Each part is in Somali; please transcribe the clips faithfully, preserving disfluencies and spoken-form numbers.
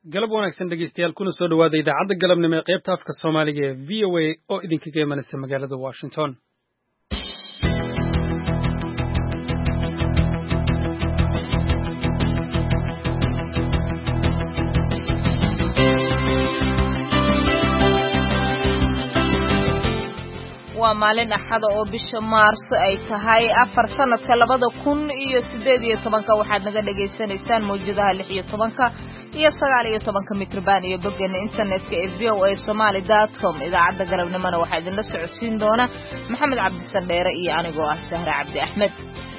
galab wanaagsan dhegeystayaal kuna soo dhawaada idaacadda galabnimo ee qaybta afka Soomaaliga ee V O A oo idinkaga imanaysa magaalada Washington. waa maalin axada oo bisha maarso ay tahay afar sanadka labada kun iyo sideed iyo tobanka waxaad naga dhageysanaysaan mawjadaha lix iyo tobanka iyo sagaal iyo tobanka mikrobaan iyo boggeena internetka ee v o a somali dot com idaacadda galabnimona waxaa idinla socodsiin doona maxamed cabdisandheere iyo anigoo ah sahre cabdi axmed.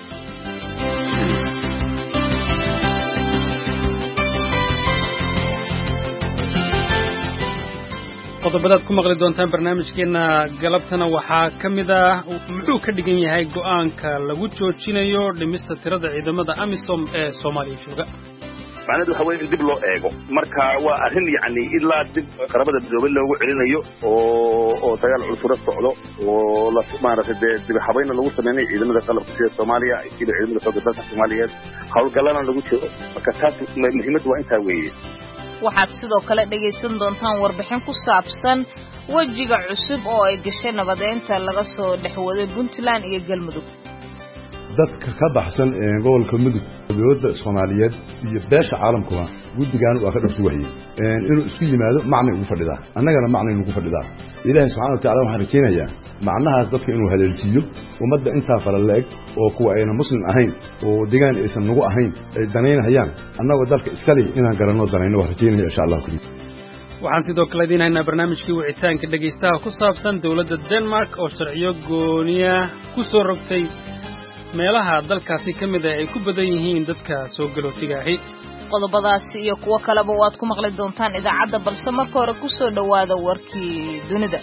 qodobadaad ku maqli doontaan barnaamijkeena galabtana waxaa ka mid ah muxuu ka dhigan yahay go'aanka lagu joojinayo dhimista tirada ciidamada AMISOM ee Soomaaliya jooga. macnaheedu waxa weeye in dib loo eego marka waa arrin yacni ilaa dib qarabada midoobay loogu celinayo oo oo dagaal culfura socdo oo la maaragtay dee dib habayna lagu sameeyay ciidamada qalabka sida Soomaaliya iyo ciidamada xoogga dalka Soomaaliyeed hawlgallana lagu jiro marka taas muhiimadu waa intaa weeye. waxaad sidoo kale dhegaysan doontaan warbixin ku saabsan wejiga cusub oo ay gashay nabadeynta laga soo dhexwaday Puntland iyo Galmudug. dadka ka baxsan ee gobolka Mudug dowladda Soomaaliyeed iyo beesha caalamkuba guddigan waa ka dhashay waxay in inuu isku yimaado macna ugu fadhidaa annagana macna ugu fadhidaa Ilaahay subhanahu wa ta'ala waxaan rajaynayaa macnahaas dadka inuu haleelsiiyo ummadda intaa fara leeg oo kuwa ayna muslim ahayn oo deegaan aysan nagu ahayn ay danaynayaan annagoo dalka iska leh inaan garanno danayno wax rajaynaya insha Allah kuli. waxaan sidoo kale idinaynaa barnaamijkii wicitaanka dhageystaha ku saabsan dawladda Denmark oo sharciyo gooniya ku soo rogtay meelaha dalkaasi ka mid ah ay ku badan yihiin dadka soo galootiga ahi. qodobadaasi iyo kuwo kaleba waad ku maqli doontaan idaacadda balse marka hore ku soo dhawaada warkii dunida.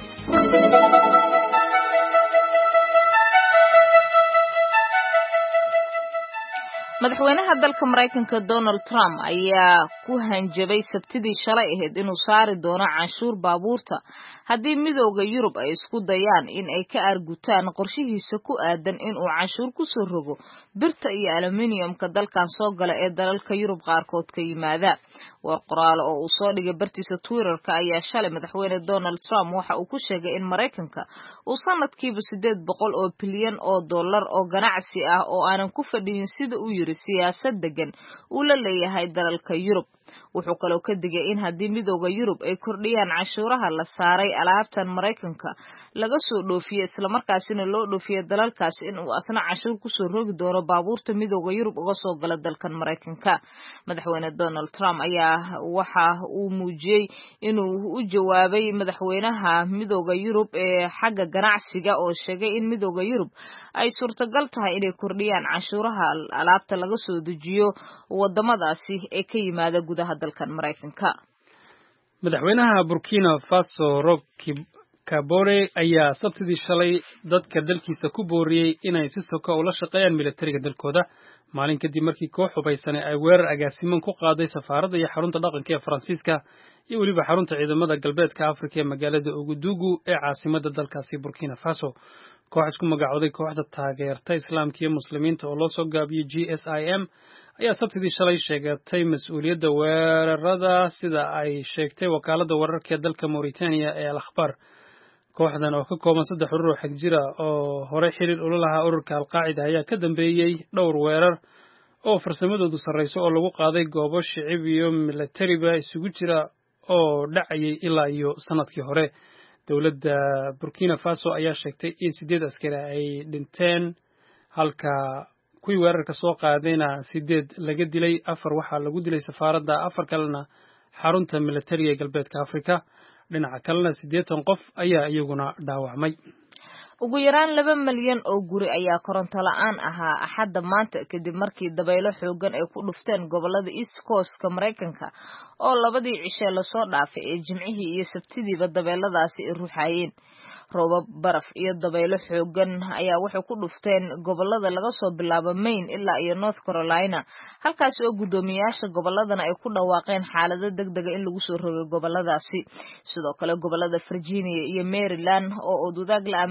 madaxweynaha dalka Mareykanka Donald Trump ayaa ku hanjabay sabtidii shalay ahayd inuu saari doono canshuur baabuurta haddii midowga Yurub ay isku dayaan in ay ka argutaan qorshihiisa ku aadan in uu canshuur ku soo rogo birta iyo aluminiumka dalkan soo gala ee dalalka Yurub qaarkood ka yimaada. war qoraal oo uu soo dhigay bartiisa Twitter-ka ayaa shalay madaxweyne Donald Trump waxa uu ku sheegay in Mareykanka uu sanadkiiba sideed boqol oo bilyan oo dollar oo ganacsi ah oo aanan ku fadhiyin sida uu yiri siyaasad degan uu la leeyahay dalalka Yurub. wuxuu kaloo ka digay in haddii midowga Yurub ay kordhiyaan canshuuraha la saaray alaabtan Mareykanka laga soo dhoofiyo isla markaasina loo dhoofiyo dalalkaas in uu asna canshuur ku soo rogi doono baabuurta midowga Yurub uga soo gala dalkan Mareykanka. madaxweyne Donald Trump ayaa waxa uu muujiyay inuu u jawaabay madaxweynaha midowga Yurub ee xagga ganacsiga oo sheegay in midowga Yurub ay suurtagal tahay inay kordhiyaan canshuuraha alaabta laga soo dejiyo wadamadaasi ee ka yimaada gudaha dalkan Mareykanka. madaxweynaha Burkina Faso Roch Kabore ayaa sabtidii shalay dadka dalkiisa ku booriyay inay si soko ula shaqeeyaan militariga dalkooda maalin kadib markii koox hubaysan ay weerar agaasiman ku qaaday safaaradda iyo xarunta dhaqanka ee Faransiiska iyo weliba xarunta ciidamada galbeedka Afrika ee magaalada Ouagadougou ee caasimadda dalkaasi Burkina Faso. koox isku magacooday kooxda taageerta Islaamka iyo Muslimiinta oo loo soo gaabiyay G S I M ayaa sabtidii shalay sheegatay mas'uuliyadda weerarada sida ay sheegtay wakaaladda wararka ee dalka Mauritania ee Al Akhbar. kooxdan oo ka kooban saddex urur xag jira oo hore xiriir ula lahaa ururka Al-Qaacida ayaa ka dambeeyay dhowr weerar oo farsamadoodu sarreyso oo lagu qaaday goobo shicib iyo militariba isugu jira oo dhacayay ilaa iyo sanadkii hore. dawladda Burkina Faso ayaa sheegtay in sideed askari ay dhinteen halka kuwii weerarka soo qaadayna sideed laga dilay afar waxaa lagu dilay safaaradda afar kalena xarunta militariga ee galbeedka Afrika. dhinaca kalena siddeetan qof ayaa iyaguna dhaawacmay. ugu yaraan laba malyan oo guri ayaa koronto la'aan ahaa axadda maanta kadib markii dabaylo xoogan ay ku dhufteen gobolada East Coast-ka Mareykanka oo labadii cishe la soo dhaafay ee Jimcihii iyo Sabtidiiba dabeeladaasi ay ruuxayeen. roobab baraf iyo dabaylo xoogan ayaa waxay ku dhufteen gobolada laga soo bilaabo Maine ilaa iyo North Carolina halkaas oo gudoomiyaasha goboladana ay ku dhawaaqeen xaalado degdeg ah in lagu soo rogay goboladaasi. sidoo kale gobolada Virginia iyo Maryland oo wadaag la magaalada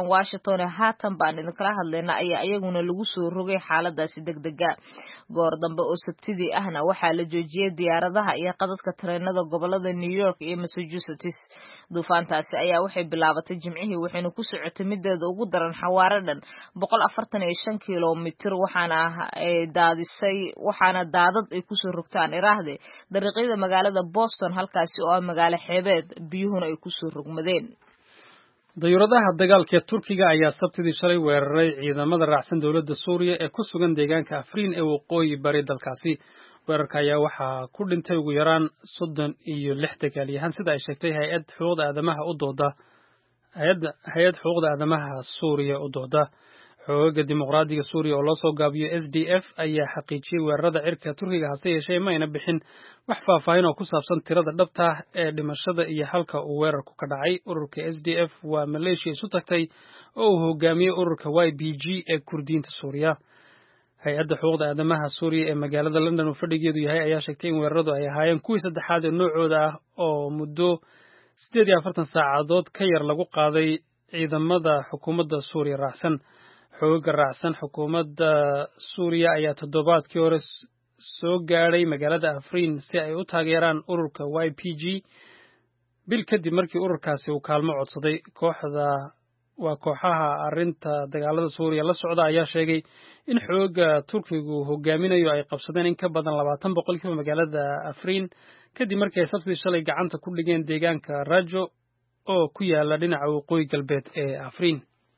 tan Washington ee haatan baan idinkala hadlayna ayaa iyaguna lagu soo rogay xaaladaasi degdega goor dambe oo sabtidii ahna waxaa la joojiyay diyaaradaha iyo qadadka tareenada gobolada New York iyo Massachusetts duufaantaasi ayaa waxay bilaabatay Jimcihii waxayna ku socotay mideeda ugu daran xawaare dhan boqol afartan iyo shan kiiloomitir waxaana ay daadisay waxaana daadad ay ku soo rogtaan iraahde dariiqyada magaalada Boston halkaasi oo magaalo xeebeed biyuhuna ay ku soo rogmadeen dayuuradaha dagaalka ee Turkiga ayaa sabtidii shalay weeraray ciidamada raacsan dawladda Suuriya ee ku sugan deegaanka Afrin ee waqooyi bari dalkaasi weerarka ayaa waxaa ku dhintay ugu yaraan soddon iyo lix dagaalyahan sida ay sheegtay hay'ad xuquuqda aadamaha u dooda hay'ad hay'ad xuquuqda aadamaha Suuriya u dooda xoogga dimuqraadiga Suuriya oo loo soo gaabiyo S D F ayaa xaqiijiyay weerarada cirka Turkiga hase yeeshee ma ayna bixin wax faahfaahin oo ku saabsan tirada dhabta ah ee dhimashada iyo halka uu weerarku ka dhacay ururka S D F waa Malaysia isu tagtay oo uu hogaamiyay ururka Y P G ee Kurdiyiinta Suuriya hay'adda xuquuqda aadamaha Suuriya ee magaalada London oo fadhigeedu yahay ayaa sheegtay in weeraradu ay ahaayeen kuwii saddexaad ee noocooda ah oo muddo siddeed iyo afartan saacadood ka yar lagu qaaday ciidamada xukuumadda Suuriya raacsan xoogga raacsan xukuumadda Suuriya ayaa toddobaadkii hore soo gaadhay magaalada Afrin si ay u taageeraan ururka Y P G bil kadib markii ururkaasi uu kaalmo codsaday kooxda waa kooxaha arrinta dagaalada Suuriya la socda ayaa sheegay in xoogga Turkigu hogaaminayo ay qabsadeen in ka badan labaatan boqolkiiba magaalada Afrin kadib markii ay sabtidii shalay gacanta ku dhigeen deegaanka Rajo oo ku yaala dhinaca waqooyi galbeed ee Afrin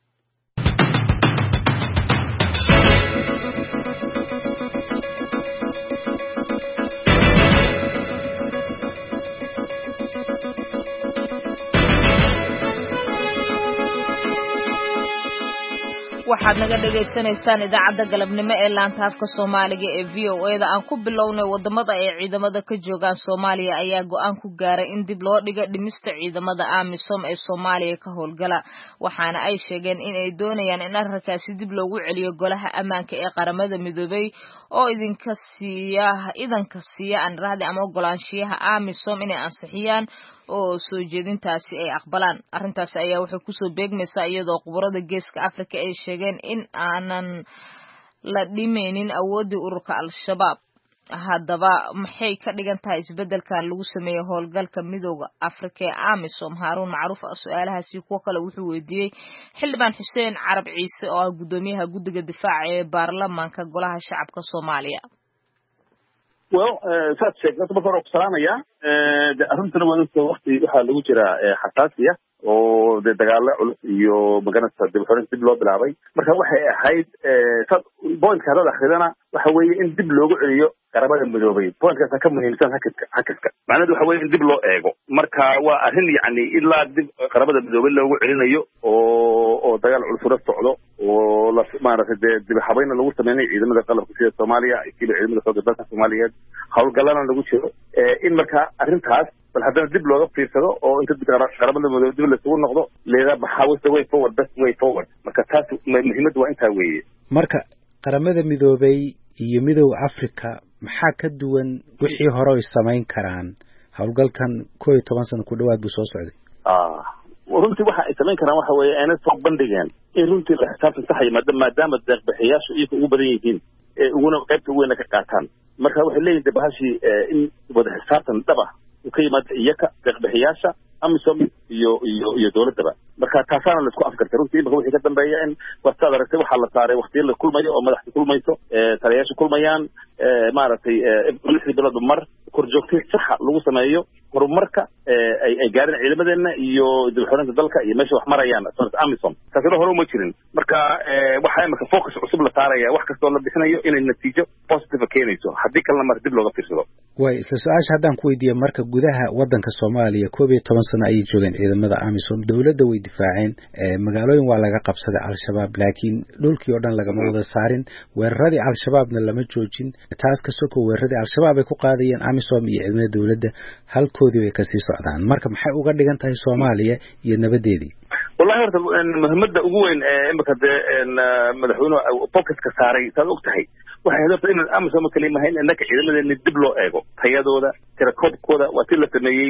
waxaad naga dhageysanaysaan idaacadda galabnimo ee laanta afka Soomaaliga ee V O A da aan ku bilownay wadamada ay ciidamada ka joogaan Soomaaliya ayaa go'aan ku gaaray in dib loo dhigo dhimista ciidamada AMISOM ee Soomaaliya ka howlgala waxaana ay sheegeen in ay doonayaan in arrinkaasi dib loogu celiyo golaha ammaanka ee qaramada midoobay oo idinka siiya idanka siiya aan raadi ama ogolaanshiyaha AMISOM inay ansixiyaan oo soo jeedintaasi ay aqbalaan arrintaasi ayaa waxay ku soo beegmaysaa iyadoo qubarada geeska Afrika ay sheegeen in aanan la dhimaynin awoodii ururka Al-Shabaab haddaba maxay ka dhigan tahay isbeddelkan lagu sameeyo howlgalka midowga Afrika ee AMISOM Haruun Macruuf su'aalahaasi kuwa kale wuxuu weydiiyey xildhibaan Xuseen Carab Ciise oo ah gudoomiyaha guddiga difaaca ee baarlamaanka golaha shacabka Soomaaliya well saad sheegtay marka hore ku salaamaya arrintan wadada waqti waxa lagu jira xasaasiya oo dagaalo culus iyo maganasta dib xorin dib loo bilaabay marka waxay ahayd point-ka hada akhridana waxa weeye in dib loogu celiyo qaramada midoobay point-kaas ka muhiimsan hakadka hakadka macnaheedu waxa weeye in dib loo eego marka waa arrin yacni ilaa dib qaramada midoobay loogu celinayo oo oo dagaal culus socdo oo la maaragtay dib habayna lagu sameeyay ciidamada qalabka sida Soomaaliya iyo ciidamada xoogga dalka Soomaaliyeed hawlgalana lagu jiro in marka arrintaas bal haddana dib looga fiirsado oo inta qaramada midoobay dib la isugu noqdo leedahay maxaa way forward best way forward marka taas muhiimadu waa intaa weeye marka qaramada midoobay iyo midowga Afrika maxaa ka duwan wixii hore ay sameyn karaan hawlgalkan koob iyo toban sano ku dhawaad buu soo socday ah runtii waxa ay sameyn karaan waxa weeye inay soo bandhigaan in runtii la xisaabtan sax yimaado maadaama deeq-bixiyaashu iyagu ugu badan yihiin ee uguna qaybta weyn ka qaataan marka waxay leeyihiin bahashi in wada xisaabtan dhaba uu ka yimaado iyaka deeq-bixiyaasha AMISOM iyo iyo iyo dawladaba marka taasana la isku afkartay runtii marka wixii ka dambeeya in wastaad aragtay waxa la saaray waqtiyo la kulmayo oo madaxda kulmayso ee taliyaasha kulmayaan ee maaragtay lixdii bilood mar korjoogtay sax lagu sameeyo horumarka ay ay gaarin ciidamadeena iyo dib xorinta dalka iyo meesha wax marayaan AMISOM taasina hore uma jirin marka waxa marka focus cusub la saaraya wax kasta oo la bixinayo inay natiijo positive keenayso haddii kalena mar dib looga fiirsado way isla su'aasha haddaan ku weydiiyo marka gudaha waddanka Soomaaliya koob iyo toban sano ayay joogeen ciidamada AMISOM dawladda way difaaceen magaalooyin waa laga qabsaday Al-Shabaab laakiin dhulkii oo dhan lagama wada saarin weeraradii Al-Shabaabna lama joojin taas ka soo koob weeraradii Al-Shabaab ay ku qaadayeen AMISOM iyo ciidamada dawladda halkoodii way ka sii socdaan marka maxay uga dhigan tahay Soomaaliya iyo nabadeedii wallahi horta muhiimada ugu weyn ee imika de madaxweynuhu focus ka saaray saad og tahay waxay hadafta in amisom kaliya mahayn innaka ciidamadeena dib loo eego tayadooda tirakoobkooda waa tii la sameeyey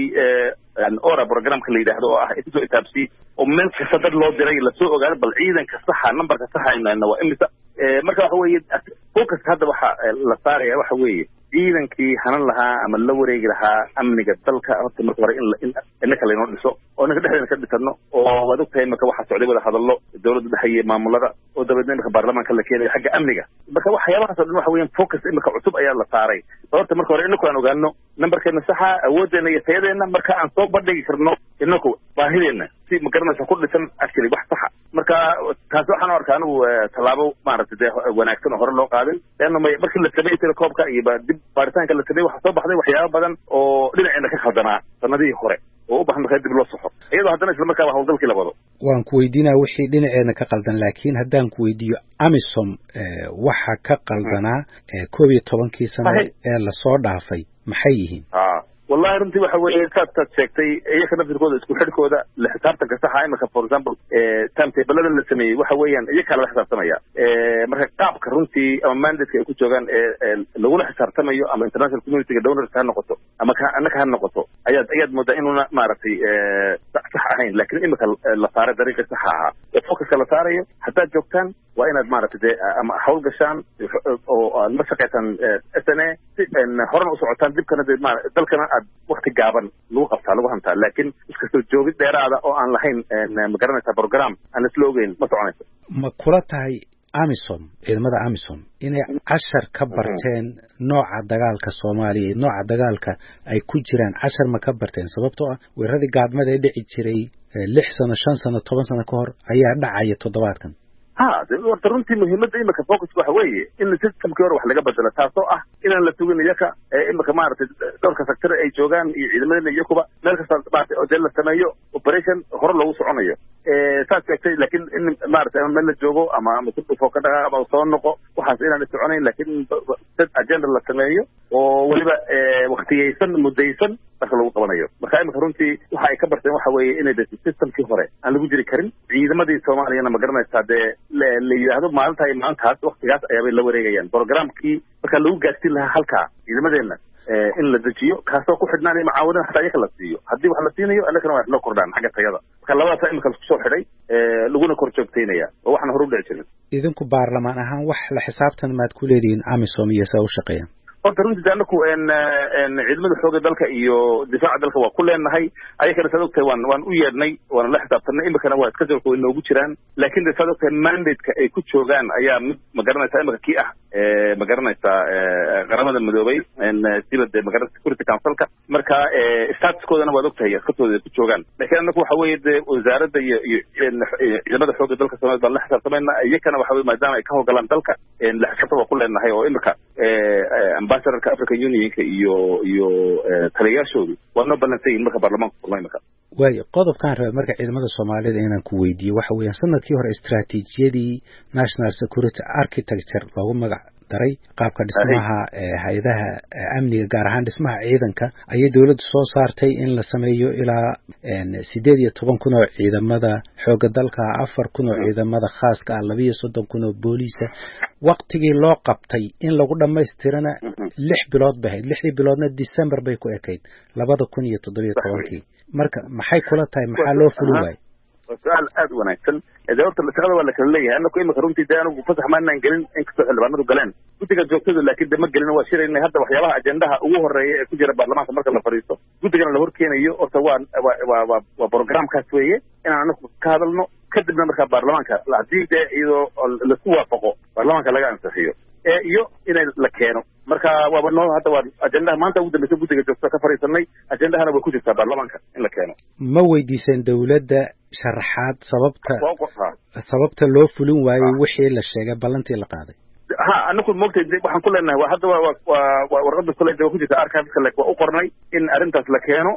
ora programka la yidhaahdo oo ah isoo itaabsi oo meel kasta dad loo diray lasoo ogaado bal ciidanka saxa numberka saxa inayna waa imisa marka waxa weeye focus hadda waxa la saaraya waxa weeye ciidankii hanan lahaa ama la wareegi lahaa amniga dalka horta marka hore in innaka laynoo dhiso oo innaka dhexdeena ka dhisano oo waad ogtahay marka waxaa socday wada hadallo dowladda dhexeeye maamulada oo dabeedna imika baarlamaanka la keenayo xagga amniga marka waxyaabahaas oo dhan waxa weeyaan focus imika cusub ayaa la saaray horta marka hore inaku aan ogaano numberkeena saxa awooddeena iyo tayadeena marka aan soo bandhigi karno inaku baahideena si magaranaysa ku dhisan actually wax saxa marka taas waxaan u arkaa anigu tallaabo maaragtay dee wanaagsan oo hore loo qaadin leanna markii la sameeyey telekoobka iyo dib baaritaanka la sameeyey waxaa soo baxday waxyaaba badan oo dhinaceena ka khaldanaa sanadihii hore oo u baahan markaa dib loo saxo iyadoo haddana isla markaaba hawlgalkii la wado waan ku weydiinaa wixii dhinaceena ka qaldan laakiin haddaan ku weydiiyo amisom waxa ka qaldanaa koob iyo tobankii sano ee lasoo dhaafay maxay yihiin wallahi runtii waxa weeye saad saad sheegtay iyaka naftirkooda isku xidhkooda la xisaabtanka saxa imika for example timetable la sameeyey waxa weeyaan iyaka lala xisaabtamaya marka qaabka runtii ama mandateka ay ku joogaan lagula xisaabtamayo ama international communityga donors ha noqoto ama annaka ha noqoto ayaad ayaad moodaa inuuna maaragtay sax ahayn laakiin imika la saaray dariiqa saxa ahaa ee focuska la saarayo haddaad joogtaan waa inaad maaragtay dee ama hawl gashaan oo aad la shaqaysaan s n a si horena u socotaan dibkana dee ma dalkana aad wakti gaaban lagu qabtaa lagu hantaa laakiin iskastoo joogid dheeraada oo aan lahayn ma garanaysaa program aan isla ogeyn ma soconayso ma kula tahay amisom ciidamada amisom inay cashar ka barteen nooca dagaalka soomaaliya iyo nooca dagaalka ay ku jiraan cashar ma ka barteen sababtoo ah weeraradii gaadmada ee dhici jiray lix sano shan sano toban sano ka hor ayaa dhacaya toddobaadkan ha horta runtii muhiimadda imika focuska waxa weeye in systemkii hore wax laga bedelo taasoo ah inaan la tugin iyaka imika maaragtay dhowrka sector ay joogaan iyo ciidamadeena iyakuba meel kasta maaragtay oo dee la sameeyo operation hore loogu soconayo saas sheegtay laakiin in maaragtay ama meel la joogo ama ama ku dhufo ka dhaqa ama soo noqo waxaas inaan issoconayn laakiin dad agenda la sameeyo oo weliba waktiyeysan muddaysan marka lagu qabanayo marka imika runtii waxa ay ka barteen waxa weeye inay de systemkii hore aan lagu jiri karin ciidamadii soomaaliyana ma garanaysaa dee la yidhaahdo maalinta iyo maalintaas waktigaas ayaabay la wareegayaan programkii markaa lagu gaarsiin lahaa halkaa ciidamadeena in la dejiyo kaasoo ku xidhnaanay macaawinada xataa iyaka la siiyo haddii wax la siinayo annakana waa loo kordhaan xagga tayada marka labadaasa imika lasku soo xidhay laguna kor joogtaynaya oo waxna hore u dhici jirin idinku baarlamaan ahaan wax la xisaabtan maad ku leedihiin amisom iyo saa u shaqeeyaan horta runtii anaku ciidamada xooga dalka iyo difaaca dalka waa ku leenahay ayakana saad ogtahay waan waan u yeedhnay waana la xisaabtanay imikana waa iska jalka way noogu jiraan laakiin de saad ogtahay mandateka ay ku joogaan ayaa mid ma garanaysaa imika kii ah ma garanaysaa qaramada midoobay siba de magarana security councilka marka statuskoodana waad ogtahay askartooda ay ku joogaan laakiin anaku waxa weeye de wasaaradda iyo iyo ciidamada xooga dalka soomaliya baan la xisaabtamayna iyakana waxa weye maadaama ay ka howgalaan dalka la xisaabtan waa ku leenahay oo imika ambassadorka African Unionka iyo iyo taliyaashoodu waa noo ballansan yihiin marka baarlamaanka kulmay marka waayo qodobkan raba marka ciidamada Soomaalida inaan ku weydiiyo waxa weeyaan sanadkii hore istiraatiijiyadii National Security Architecture loogu magac daray qaabka dhismaha hay'adaha amniga gaar ahaan dhismaha ciidanka ayay dawladdu soo saartay in la sameeyo ilaa sideed iyo toban kun oo ciidamada xooga dalka afar kun oo ciidamada khaaska ah laba iyo soddon kun oo booliisa waqtigii loo qabtay in lagu dhamaystirana lix bilood bay ahayd lixdii biloodna December bay ku ekayd labada kun iyo toddoba iyo tobankii marka maxay kula tahay maxaa loo fulin waayay su'aal aad u wanaagsan ee horta shaqada waa la kala leeyahay annagu imika runtii dee anigu fasax maanaan gelin inkastoo xildhibaanadu galeen guddiga joogtada laakiin de ma gelin waa shiraynay hadda waxyaabaha ajendaha ugu horeeya ee ku jira baarlamaanka marka la fadhiisto guddigana la horkeenayo horta waa waa waa waa programkaas weeye inaan anagu ka hadalno kadibna markaa baarlamaanka haddii dee iyadoo laisku waafaqo baarlamaanka laga ansixiyo ee iyo inay la keeno marka waaba noo hadda waa ajendaha maanta ugu dambaysa guddiga joogtada ka fadhiisanay ajendahana way ku jirtaa baarlamaanka in la keeno ma weydiiseen dawladda sharaxaad sababta sababta loo fulin waayey wixii la sheegay ballantii la qaaday ha anaku moogtay waxaan ku leenahay waa hadda waa waa warqada kale waa ku jirta archiveska like waa u qornay in arrintaas la keeno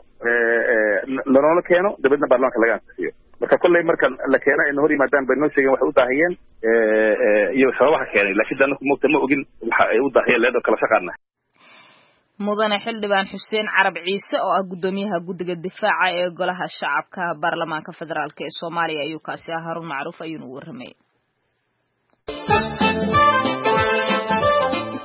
lanoola keeno dabadna baarlamaanka laga ansixiyo marka kolley markan la keeno in hor yimaadaan bay noo sheegeen waxay u daahiyeen iyo sababaha keenay laakiin anaku moogtay ma ogin waxa ay u daahiyeen leedo kala shaqaana mudane xildhibaan xuseen carab ciise oo ah guddoomiyaha guddiga difaaca ee golaha shacabka baarlamaanka federaalk ee Soomaaliya ayuu kaasi ah Harun Macruuf ayuu u warramay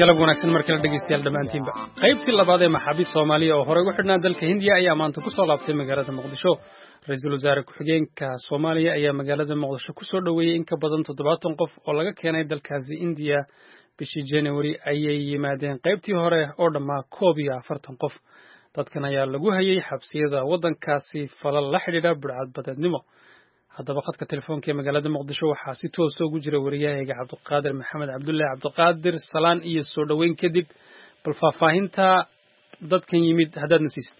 galab wanaagsan markala dhegeystayaal dhammaantiinba qaybtii labaad ee maxaabiis Soomaaliya oo hore ugu xidhnaa dalka Hindiya ayaa maanta ku soo laabtay magaalada Muqdisho ra'iisul wasaare ku-xigeenka Soomaaliya ayaa magaalada Muqdisho ku soo dhaweeyay in ka badan toddobaatan qof oo laga keenay dalkaasi Hindiya bishii January ayay yimaadeen qaybtii hore oo dhammaa koob iyo afartan qof dadkan ayaa lagu hayay xabsiyada waddankaasi falal la xidhiidha burcadbadeednimo haddaba khadka telefoonka ee magaalada Muqdisho waxaa si toos ah ugu jira wariyahayga Cabdiqaadir Maxamed Cabdullaahi Cabdiqaadir salaan iyo soo dhaweyn kadib bal faahfaahinta dadkan yimid haddaad nasiisid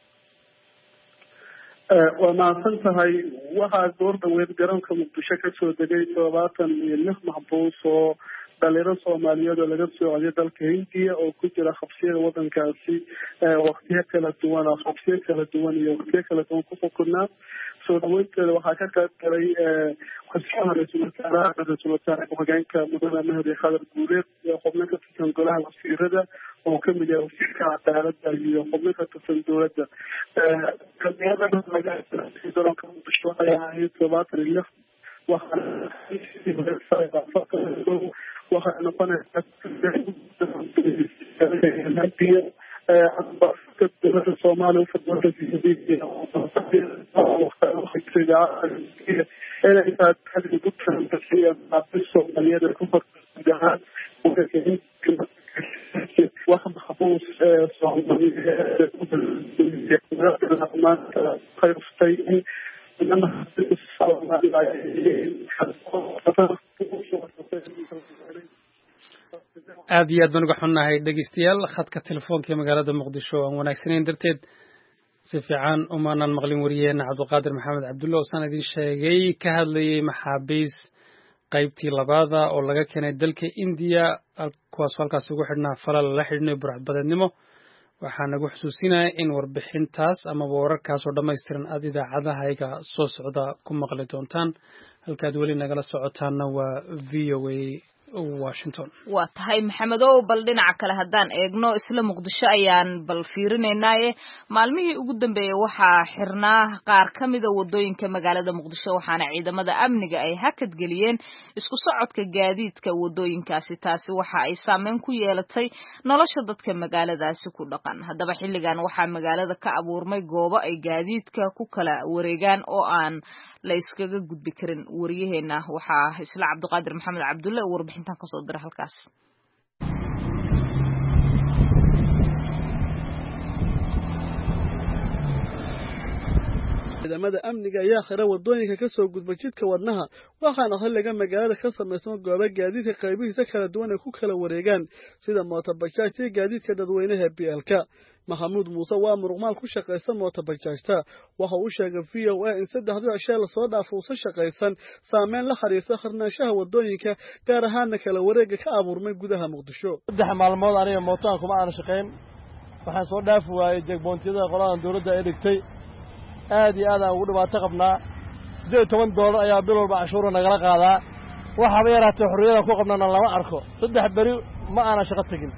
waa mahadsan tahay waxaa goor dhaweyd garoonka Muqdisho ka soo degay toddobaatan iyo lix maxbuus oo dhalinyaro Soomaaliyeed oo laga soo codiyay dalka Hindiya oo ku jira xabsiyada waddankaasi waqtiyo kala duwan xabsiyo kala duwan iyo waqtiyo kala duwan ku xukunaa soo dhaweynteeda waxaa ka qayb galay xusnaha ra-iisul wasaaraha ra-iisul wasaare ku-xigeenka mudane Mahdi Khadar Guuleed iyo xubno ka tirsan golaha wasiirada oo ka mid yahay wasiirka cadaaladda iyo xubno ka tirsan dowladda dhalinyarada laga garoonka Muqdisho waxay ahayd toddobaatan iyo lix waxay noqonaysaa dowladda Soomaaliya inay tahay ugu tarantasiyeen maxaabiis Soomaaliyeed ee ku hortagaan wax maxbuus Soomaaliyeed maanta qayftay in aad iyo aad baan uga xunnahay dhegeystayaal khadka telefoonka ee magaalada Muqdisho aan wanaagsanayn darteed si fiican umaanan maqlin wariyeena Cabdiqaadir Maxamed Cabdullaahi oo san idin sheegay ka hadlayay maxaabiis qaybtii labaada oo laga keenay dalka Hindiya kuwaas halkaas ugu xidhnaa falal la xidhnay burcadbadeednimo waxaan nagu xusuusinayaa in warbixintaas ama wararkaas oo dhammaystiran aad idaacadahayga soo socda ku maqli doontaan halkaad weli nagala socotaana waa V O A Washington waa tahay maxamedow bal dhinaca kale haddaan eegno isla Muqdisho ayaan bal fiirinaynaaye maalmihii ugu dambeeyay waxaa xirnaa qaar ka mida wadooyinka magaalada Muqdisho waxaana ciidamada amniga ay hakad geliyeen isku socodka gaadiidka wadooyinkaasi taasi waxa ay saameyn ku yeelatay nolosha dadka magaaladaasi ku dhaqan haddaba xilligan waxaa magaalada ka abuurmay goobo ay gaadiidka ku kala wareegaan oo aan la iskaga gudbi karin wariyaheena waxaa isla Cabdiqaadir Maxamed Cabdullaahi warbixintan ka soo diray halkaas ciidamada amniga ayaa xira wadooyinka ka soo gudba jidka wadnaha waxaana xilliga magaalada ka samaysan goobo gaadiidka qaybihiisa kala duwan ay ku kala wareegaan sida mootobajaaj iyo gaadiidka dadweynaha B L K Maxamuud Muuse waa muruqmaal ku shaqaysan mootobajaajta waxa uu sheegay V O A in saddexdii cisho la soo dhaafo uu shaqaysan saameyn la xiriirta xirnaanshaha wadooyinka gaar ahaan kala wareega ka abuurmay gudaha Muqdisho saddex maalmood aniga mootaan kuma aan shaqayn waxaan soo dhaaf waayay jegboontiyada qoladan dawladda ay dhigtay aad iyo aad aan ugu dhibaato qabnaa siddeed iyo toban doolar ayaa bil walba cashuur nagala qaadaa waxaba yaraatay xorriyada ku qabnana lama arko saddex bari ma aana shaqo tagin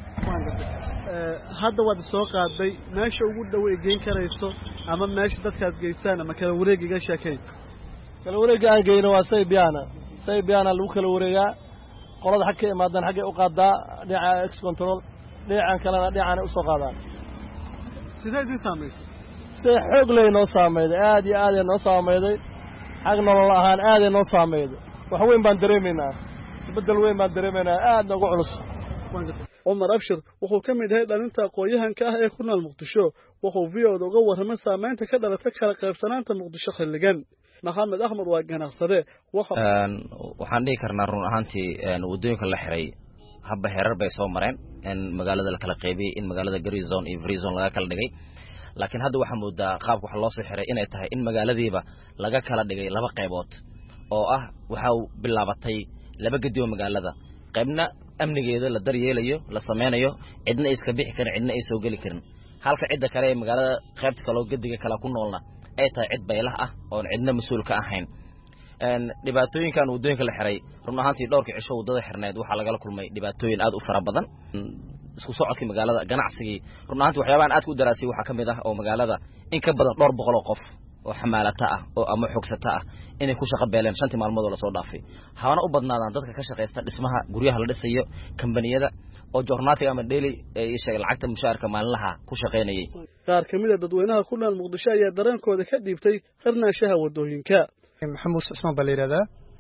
hadda waad soo qaaday meesha ugu dhow ee geyn karayso ama meesha dadkaad geysaan ama kala wareegiga sheekay kala wareega aan geyno waa Saybiana Saybiana lagu kala wareegaa qolada xagga imaadan xagga u qaadaa dhinaca ex control dhinacan kalena dhinacan u soo qaadaan sidee idin saameysay sidee xoog leh noo saameeyay aad iyo aad noo saameeyay xag nolol ahaan aad noo saameeyay wax weyn baan dareemeynaa isbedel weyn baan dareemeynaa aad nagu culus Omar Abshir wuxuu ka mid yahay dhalinta aqoonyahanka ah ee ku nool Muqdisho wuxuu V O A uga warramay saameynta ka dhalatay kala qaybsanaanta Muqdisho xilligan Maxamed Ahmed waa ganacsade waxaan dhihi karnaa run ahaantii wadooyinka la xiray habba heerar bay soo mareen in magaalada la kala qaybiyay in magaalada Green Zone iyo Free Zone laga kala dhigay laakiin hadda waxa moodaa qaabka wax loo soo xiray inay tahay in magaaladiiba laga kala dhigay laba qaybood oo ah waxa uu bilaabatay laba gadiyo magaalada qaybna amnigeeda la daryeelayo la sameeyo cidna iska bixi karin cidna ay soo gali karin halka cidda kale ee magaalada qaybta kale oo gadiga kala ku noolna ay tahay cid baylah ah oo cidna mas'uul ka ahayn een dhibaatooyinkan wadooyinka la xiray run ahaantii dhowrkii cisho wadada xirneed waxa laga kulmay dhibaatooyin aad u fara badan isku socodka magaalada ganacsiga run ahaantii waxyaabahan aad ku daraasay waxa kamid ah oo magaalada in ka badan dhowr boqol oo qof oo xamaalata ah oo ama xogsata ah inay ku shaqo beeleen shantii maalmood oo la soo dhaafay hawana u badnaadaan dadka ka shaqeysta dhismaha guryaha la dhisayo kambaniyada oo joornaatiga ama daily ay sheegay lacagta mushaarka maalinlaha ku shaqeynayay qaar kamid ah dadweynaha ku nool Muqdisho ayaa dareenkooda ka dhiibtay qarnaanshaha wadooyinka maxamuud Ismaan Baleerada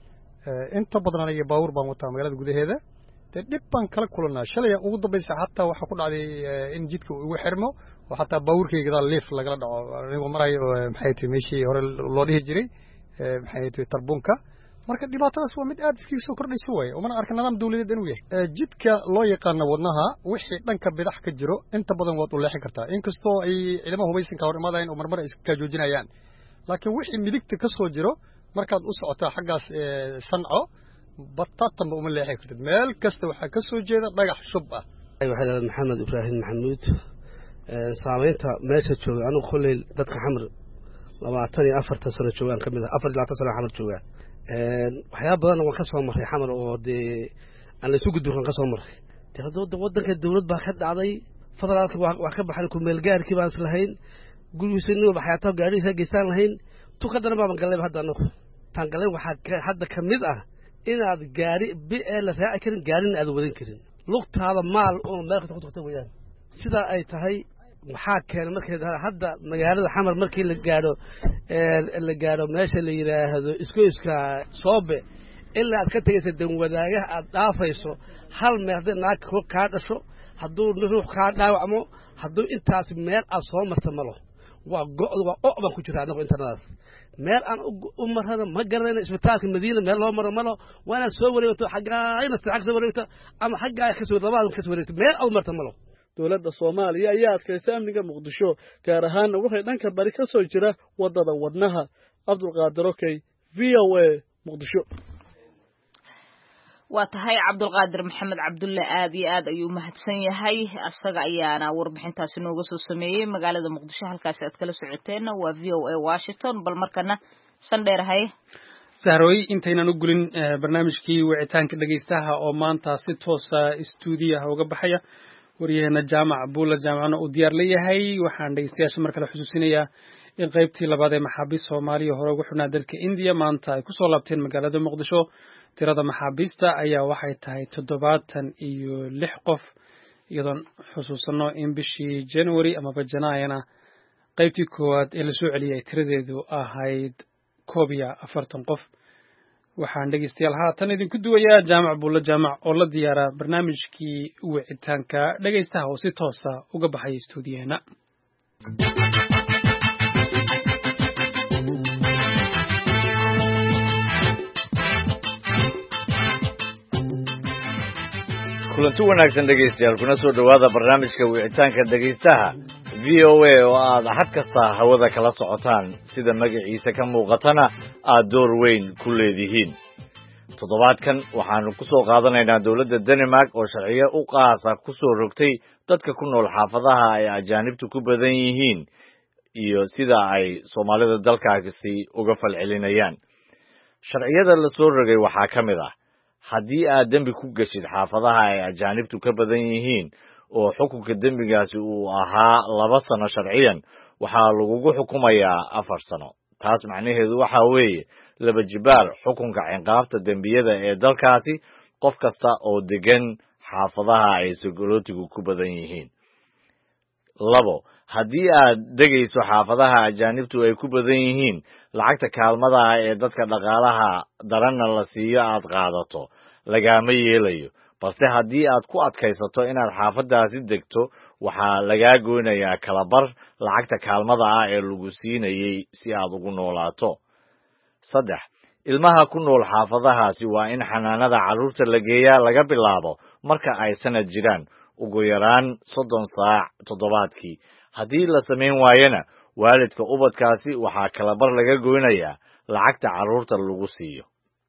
inta badan aniga baawur baan wataa magaalada gudaheeda dib baan kala kulanaa shalay ugu dambeysay hatta waxa ku dhacday in jidka uu xirmo oo hatta baawurkayga gadaal leef lagala dhaco anigu maray maxay tahay meeshii hore loo dhihi jiray maxay tahay tarbunka marka dhibaatadaas waa mid aad iska soo kordhayso way oo mana arkin nidaam dawladeed inuu yahay jidka loo yaqaan wadnaha wixii dhanka bidax ka jiro inta badan waad u leexin kartaa inkastoo ay ciidamada hubaysan ka hor imaadeen oo marmar iska joojinayaan laakiin wixii midigta ka soo jiro markaad u socotaa xaggaas sanco batatan ba uma leexin kartid meel kasta waxa ka soo jeeda dhagax shub ah waxa la maxamed ibraahim maxamuud saameynta meesha jooga anu khuleel dadka xamar labaatan iyo afar sano joogan kamid ah afar iyo labaatan sano xamar jooga een waxyaabo badan oo ka soo maray xamar oo de aan la isugu duuran ka soo maray tirada wadanka dawlad baa ka dhacday federaalka wax ka baxay ku meel gaarkii baan islahayn gurigiisii waxyaabo gaariisa geystaan lahayn tu ka daran baan galay hadda anagu tan galay waxa hadda kamid ah inaad gaari beel raaci karin gaarin aad wadan karin lugtaada maal oo meel ka tagto weeyaan sida ay tahay waxa keen markay hadda magaalada xamar markii la gaaro ee la gaaro meesha la yiraahdo isku iska soobe ilaa aad ka tagaysa dan wadaagaha aad dhaafayso hal meel naag ka dhasho haduu ruux ka dhaawacmo haduu intaas meel aad soo marto malo waa go'd waa oo baan ku jiraa anagu internet meel aan u marada ma garanayna isbitaalka Madiina meel loo maro malo waana soo wareegto xagga ayna sax soo wareegto ama xagga ay ka soo labaad ka soo wareegto meel aad marto malo dawladda Soomaaliya ayaa adkaysay amniga Muqdisho gaar ahaan wixii dhanka bari ka soo jira wadada wadnaha Cabdulqaadir Okay V O A Muqdisho waa tahay Cabdulqaadir Maxamed Cabdulle aad iyo aad ayuu mahadsan yahay asaga ayaana warbixintaasi nooga soo sameeyay magaalada Muqdisho halkaas aad kala socoteen waa V O A Washington bal markana sandheerahay sahroy intaynan u gulin barnaamijkii wicitaanka dhageystaha oo maanta si toos ah stuudiyaha uga baxaya wariyahana jaamac buula jaamacna uu diyaar leeyahay waxaan dhageystayaasha mar kale xusuusinayaa in qaybtii labaad ee maxaabiis Soomaaliya hore ugu xubnaa dalka India maanta ay ku soo laabteen magaalada Muqdisho tirada maxaabiista ayaa waxay tahay toddobaatan iyo lix qof iyadoo xusuusano in bishii January ama Janaayo qaybtii koowaad ee la soo celiyay tiradeedu ahayd koob iyo afartan qof waxaan dhageystayaal haatan idinku duwayaa jaamac buula jaamac oo la diyaara barnaamijkii wicitaanka dhageystaha oo si toos ah uga baxay stuudiyeena kulanti wanaagsan dhageystayaal kuna soo dhawaada barnaamijka wicitaanka dhageystaha V O A oo aad xad kasta hawada kala socotaan sida magaciisa ka muuqatana aad door weyn ku leedihiin toddobaadkan waxaanu ku soo qaadanaynaa dawladda Denmark oo sharciyo u qaasa ku soo rogtay dadka ku nool xaafadaha ay ajaanibtu ku badan yihiin iyo sida ay Soomaalida dalkaasi uga falcelinayaan sharciyada la soo rogay waxaa ka mid ah haddii aad dembi ku gashid xaafadaha ay ajaanibtu ka badan yihiin oo xukunka dembigaasi uu ahaa laba sano sharciyan waxaa lagugu xukumayaa afar sano taas macnaheedu waxa weeye laba jibaar xukunka ciqaabta dembiyada ee dalkaasi qof kasta oo degan xaafadaha ay sagolootigu ku badan yihiin labo haddii aad degayso xaafadaha ajaanibtu ay ku badan yihiin lacagta kaalmada ee dadka dhaqaalaha daranna la siiyo aad qaadato lagama yeelayo balse haddii aad ku adkaysato inaad xaafadaasi degto waxaa lagaa goynayaa kalabar lacagta kaalmada ah ee lagu siinayay si aad ugu noolaato saddex ilmaha ku nool xaafadahaasi waa in xanaanada carruurta la geeyaa laga bilaabo marka ay sanad jiraan ugu yaraan soddon saac toddobaadkii haddii la samayn waayana waalidka ubadkaasi waxaa kalabar laga goynayaa lacagta carruurta lagu siiyo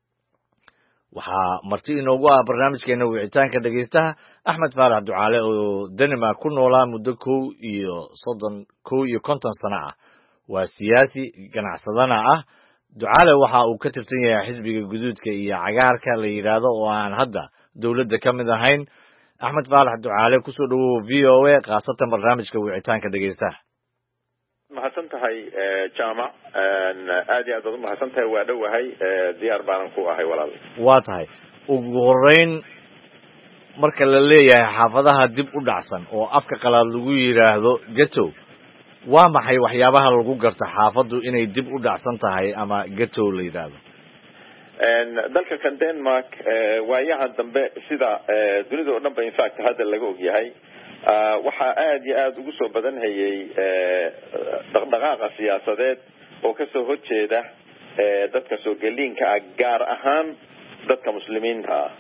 waxaa marti inoogu ah barnaamijkeena wicitaanka dhageystaha Axmed Faarax Ducaale oo Denmark ku noolaa muddo kow iyo soddon kow iyo konton sano ah waa siyaasi ganacsadana ah Ducaale waxa uu ka tirsan yahay xisbiga guduudka iyo cagaarka la yiraahdo oo aan hadda dawladda ka mid ahayn Axmed Faarax Ducaale ku soo dhawow V O A qaasatan barnaamijka wicitaanka dhageystaha mahadsan tahay jaamac aad iyo aad baad umahadsan tahay waa dhowahay diyaar baanan ku ahay walaal waa tahay ugu horeyn marka la leeyahay xaafadaha dib u dhacsan oo afka qalaad lagu yidhaahdo ghetto waa maxay waxyaabaha lagu garta xaafaddu inay dib u dhacsan tahay ama ghetto la yidhaahdo dalka kan Denmark waayahan dambe sida dunida oo dhan ba in fact hadda laga og yahay waxaa aad iyo aad ugu soo badan hayay dhaqdhaqaaqa siyaasadeed oo ka soo horjeeda dadka soo galiinka ah gaar ahaan dadka muslimiinta ah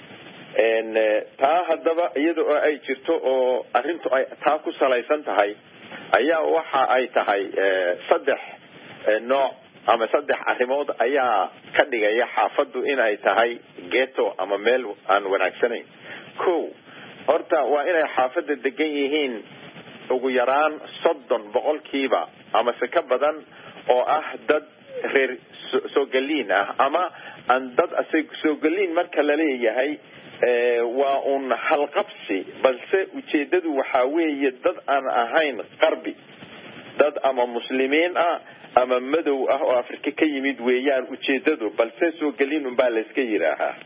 taa haddaba iyada oo ay jirto oo arrintu ay taa ku salaysan tahay ayaa waxa ay tahay saddex nooc ama saddex arrimood ayaa ka dhigaya xaafaddu inay tahay ghetto ama meel aan wanaagsanayn kow horta waa inay xaafadda degan yihiin ugu yaraan soddon boqolkiiba ama se ka badan oo ah dad reer soo galiin ah ama aan dad soo galiin marka la leeyahay waa un halqabsi balse ujeedadu waxaa weeye dad aan ahayn qarbi dad ama muslimiin ah ama madow ah oo Afrika ka yimid weeyaan ujeedadu balse soo galiin un baa la iska yiraahaa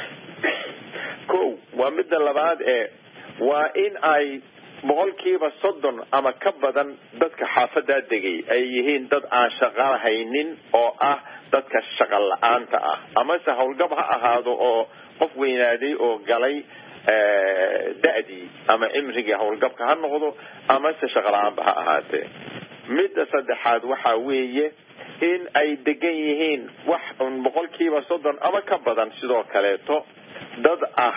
ko waa midda labaad ee waa in ay boqolkiiba soddon ama ka badan dadka xaafadda degay ay yihiin dad aan shaqo haynin oo ah dadka shaqo la'aanta ah ama se hawlgab ha ahaado oo qof weynaaday oo galay da'dii ama cimriga hawlgabka ha noqdo ama se shaqo la'aanba ha ahaatee midda saddexaad waxaa weeye in ay degan yihiin wax un boqolkiiba soddon ama ka badan sidoo kaleeto dad ah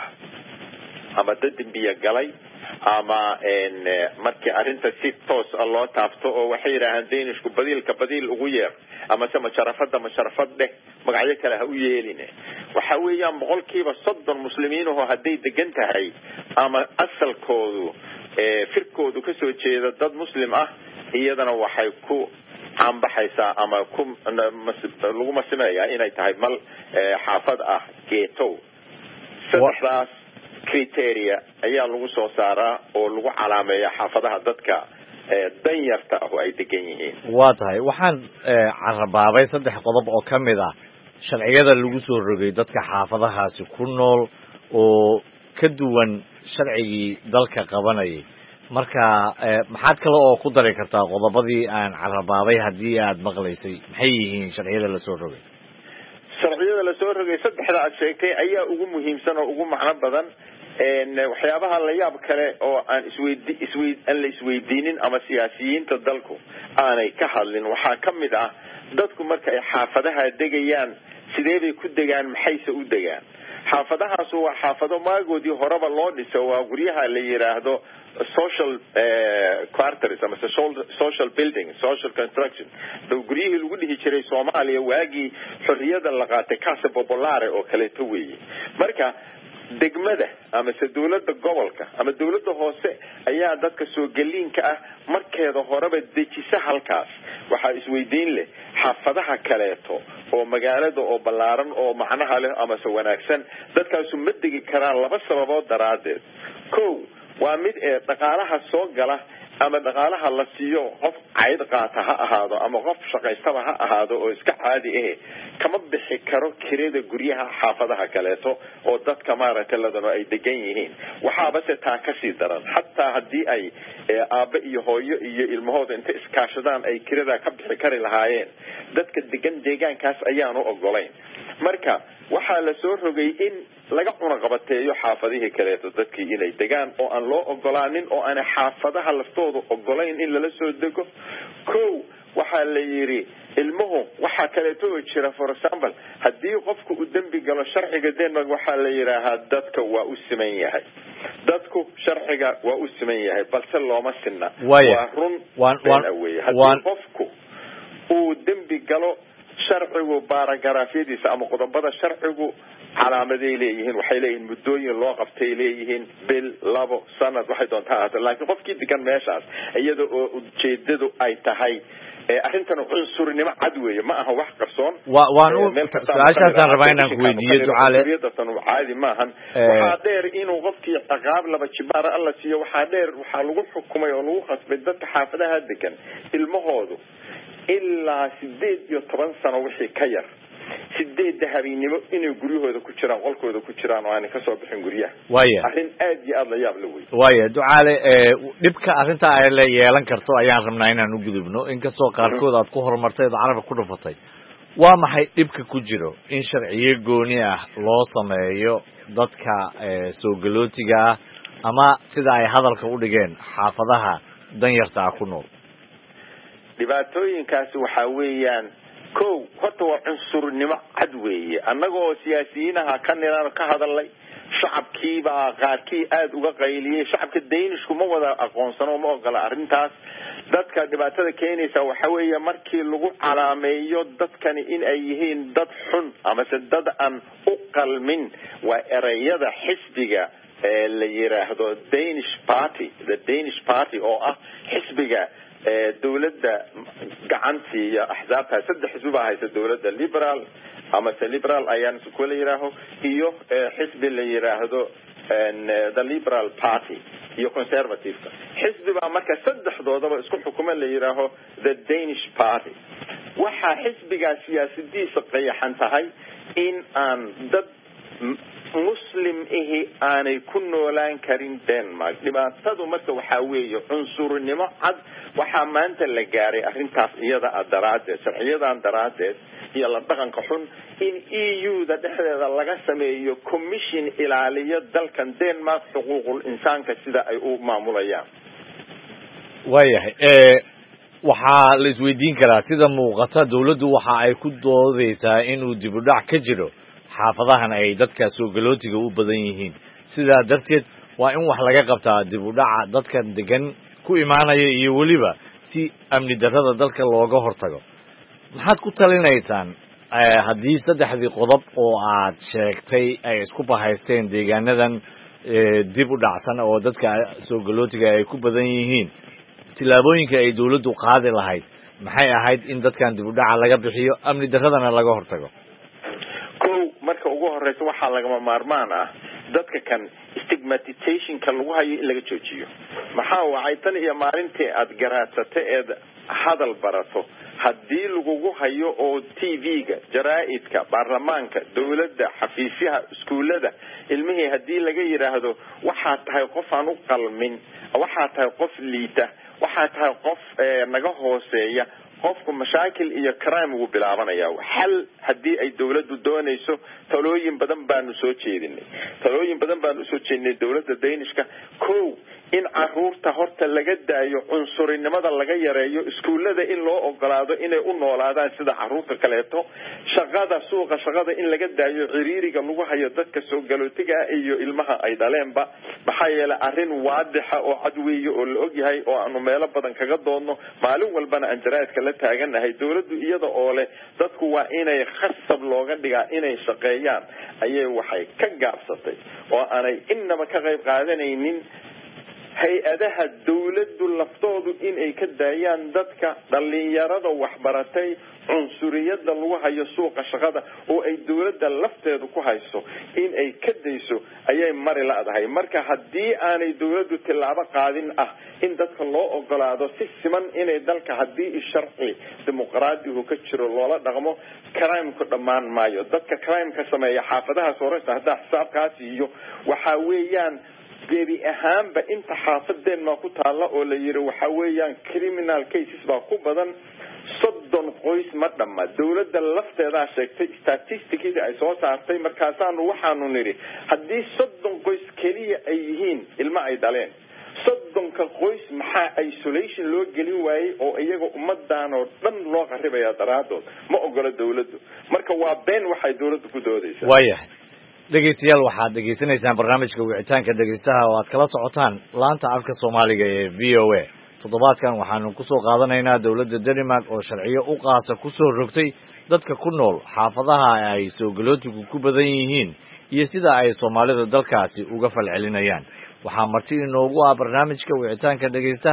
ama dad dembiya galay ama markii arrinta si toos ah loo taabto oo waxay yidhaahaan Danishku badiilka badiil ugu yeer ama se masharafada masharafad dheh magacyo kale ha u yeeline waxa weeyaan boqolkiiba soddon muslimiin oo hadday degan tahay ama asalkoodu firkoodu ka soo jeeda dad muslim ah iyadana waxay ku aanbaxaysaa ama ku lagu masimeeyaa inay tahay mal xaafad ah ghetto saddexdaas criteria ayaa lagu soo saaraa oo lagu calaameeyaa xaafadaha dadka danyarta ah oo ay degan yihiin waa tahay waxaan carabaabay saddex qodob oo ka mid ah sharciyada lagu soo rogay dadka xaafadahaasi ku nool oo ka duwan sharcigii dalka qabanayay marka maxaad kale oo ku dari kartaa qodobadii aan carabaabay haddii aad maqlaysay maxay yihiin sharciyada la soo rogay sharciyada la soo rogay saddexda aad sheegtay ayaa ugu muhiimsan oo ugu macno badan waxyaabaha la yaab kale oo aan isweydi isweyd aan la isweydiinin ama siyaasiyiinta dalku aanay ka hadlin waxaa ka mid ah dadku marka ay xaafadaha degayaan sidee bay ku degaan maxayse u degaan xaafadahaas waa xaafado maagoodii horeba loo dhiso waa guryaha la yiraahdo social quarters ama social building social construction guryihii lagu dhihi jiray Soomaaliya waagii xorriyada la qaatay Casa Popolare oo kale to weeye marka degmada ama dawladda gobolka ama dawladda hoose ayaa dadka soo galiinka ah markeeda horeba dejisa halkaas waxa isweydiin leh xaafadaha kaleeto oo magaalada oo balaaran oo macnaha leh ama soo wanaagsan dadkaas ma degi karaan laba sababood daraadeed ko waa mid ee dhaqaalaha soo gala ama dhaqaalaha la siiyo qof cayd qaata ha ahaado ama qof shaqaystaba ha ahaado oo iska caadi ah kama bixi karo kirada guryaha xaafadaha kaleeto oo dadka maaragtay ladano ay degan yihiin waxaaba se taa ka sii daran hatta haddii ay aabba iyo hooyo iyo ilmahooda inta iskaashadaan ay kirada ka bixi kari lahaayeen dadka degan deegaankaas ayaanu ogolayn marka waxaa la soo rogay in laga cunaqabateeyo xaafadihii kaleeto dadkii inay degaan oo aan loo ogolaanin oo aan xaafadaha laftooda ogolayn in lala soo dego kow waxaa la yiri ilmuhu waxa kaleeto oo jira for example haddii qofku uu dambi galo sharciga Denmark waxaa la yiraahaa dadka waa u siman yahay dadku sharciga waa u siman yahay balse looma sinna waa run waan qofku uu dambi galo sharcigu baaragaraafyadiisa ama qodobada sharcigu calaamaday leeyihiin waxay leeyihiin muddooyin loo qabtay leeyihiin bil labo sanad waxay doontaa laakiin qofkii degan meeshaas iyada oo ujeedadu ay tahay arrintan cunsurnimo cad weeye ma aha wax qarsoon waan u su'aashaasaan rabaa inaan ku weydiiyo ducaale caadi maahan waxaa dheer inuu qofkii ciqaab laba jibaar alla siiyo waxaa dheer waxaa lagu xukumay oo lagu khasbay dadka xaafadaha degan ilmahoodu ilaa sideed iyo toban sano wixii ka yar sideedda habeenimo inay guryahooda ku jiraan qolkooda ku jiraan oo aanay ka soo bixin guryaha waya arrin aad iyo aad la yaab la wey waya ducaale dhibka arrinta ay la yeelan karto ayaan rabnaa inaan u gudubno inkastoo qaarkood aad ku horumartay oo carabka ku dhufatay waa maxay dhibka ku jiro in sharciyo gooni ah loo sameeyo dadka soo galootiga ah ama sida ay hadalka u dhigeen xaafadaha danyarta ah ku nool dhibaatooyinkaasi waxaa weeyaan kow horta waa cunsurnimo cad weeye annagoo siyaasiyiinaha ka niran ka hadalay shacabkiibaa qaarkii aada uga qayliyey shacabka daynishku ma wada aqoonsano ma ogola arrintaas dadka dhibaatada keenaysa waxa weeye markii lagu calaameeyo dadkani in ay yihiin dad xun amase dad aan u qalmin waa ereyada xisbiga ee la yiraahdo Danish Party the Danish Party oo ah xisbiga dawladda gacantii iyo axsaabta saddex xisbi baa haysta dawladda liberal ama se liberal ayaan isku la yiraahdo iyo xisbi la yiraahdo the liberal party iyo conservative xisbi baa marka saddexdoodaba isku xukuman la yiraahdo the Danish Party waxa xisbiga siyaasadiisa qeexan tahay in aan dad muslim ihi aanay ku noolaan karin Denmark dhibaatadu marka waxa weeye cunsurnimo cad waxa maanta la gaaray arrintaas iyada daraadeed sharciyadan daraadeed iyo la dhaqanka xun in E U da dhexdeeda laga sameeyo commission ilaaliyo dalkan Denmark xuquuqul insaanka sida ay u maamulayaan waayahay ee waxaa la isweydiin karaa sida muuqata dawladdu waxa ay ku doodaysaa inuu dib u dhac ka jiro xaafadahan ay dadka soo galootiga u badan yihiin sidaa darteed waa in wax laga qabtaa dib u dhaca dadka degan ku imaanaya iyo weliba si amni darrada dalka looga hortago maxaad ku talinaysaan haddii saddexdii qodob oo aad sheegtay ay isku bahaysteen deegaanadan dib u dhacsan oo dadka soo galootiga ay ku badan yihiin tilaabooyinka ay dawladdu qaadi lahayd maxay ahayd in dadkan dib u dhaca laga bixiyo amni darradana laga hortago marka ugu horeysa waxa laga maarmaan ah dadka kan stigmatization-ka lagu hayo in laga joojiyo maxaa wacay tan iyo maalintii aad garaadsatay ee hadal barato haddii lagugu hayo oo T V-ga jaraa'idka baarlamaanka dawladda xafiisyaha iskuulada ilmihii haddii laga yiraahdo waxa tahay qof aan u qalmin waxa tahay qof liita waxa tahay qof naga hooseeya qofku mashaakil iyo crime uu bilaabanaya hal hadii ay dawladdu doonayso talooyin badan baanu soo jeedinay talooyin badan baanu soo jeedinay dawladda Danish-ka kow in caruurta horta laga daayo cunsurinimada laga yareeyo iskuulada in loo ogolaado inay u noolaadaan sida caruurta kaleeto shaqada suuqa shaqada in laga daayo ciriiriga lagu hayo dadka soo galootiga iyo ilmaha ay dhaleenba maxaa yeelay arrin waadixa oo cad weeye oo la og yahay oo aanu meelo badan kaga doonno maalin walbana aan jaraa'idka la taaganahay dawladdu iyada oo leh dadku waa inay khasab looga dhigaa inay shaqeeyaan ayay waxay ka gaabsatay oo aanay inaba ka qayb qaadanaynin hay-adaha dawladdu laftoodu inay ka daayaan dadka dhalinyarada waxbaratay cunsuriyada lagu hayo suuqa shaqada oo ay dawladda lafteedu ku hayso in ay ka dayso ayay mari laadahay marka haddii aanay dawladdu tilaabo qaadin ah in dadka loo ogolaado si siman inay dalka haddii sharci dimuqraadigu ka jiro loola dhaqmo crime-ku dhammaan maayo dadka crime-ka sameeya xaafadaha sooraysa hadda xisaabkaas iyo waxa weeyaan gebi ahaanba inta xaafadeen ma ku taala oo la yiri waxa weeyaan criminal cases baa ku badan soddon qoys ma dhamma dawladda lafteeda sheegtay statistically ay soo saartay markaasaanu waxaanu niri haddii soddon qoys kaliya ay yihiin ilma ay dhaleen soddonka qoys maxaa isolation loo gelin waayey oo iyaga ummadaan oo dhan loo qaribaya daraadood ma ogola dawladdu marka waa been waxay dawladdu ku doodaysaa waayahay dhegeystayaal waxaad dhegeysanaysaan barnaamijka wicitaanka dhegeystaha oo aad kala socotaan laanta afka Soomaaliga ee V O A toddobaadkan waxaanu ku soo qaadanaynaa dawladda Denmark oo sharciyo u qaasa ku soo rogtay dadka ku nool xaafadaha ay soo galootigu ku badan yihiin iyo sida ay Soomaalida dalkaasi uga falcelinayaan waxaa marti inoogu ah barnaamijka wicitaanka dhegeystaha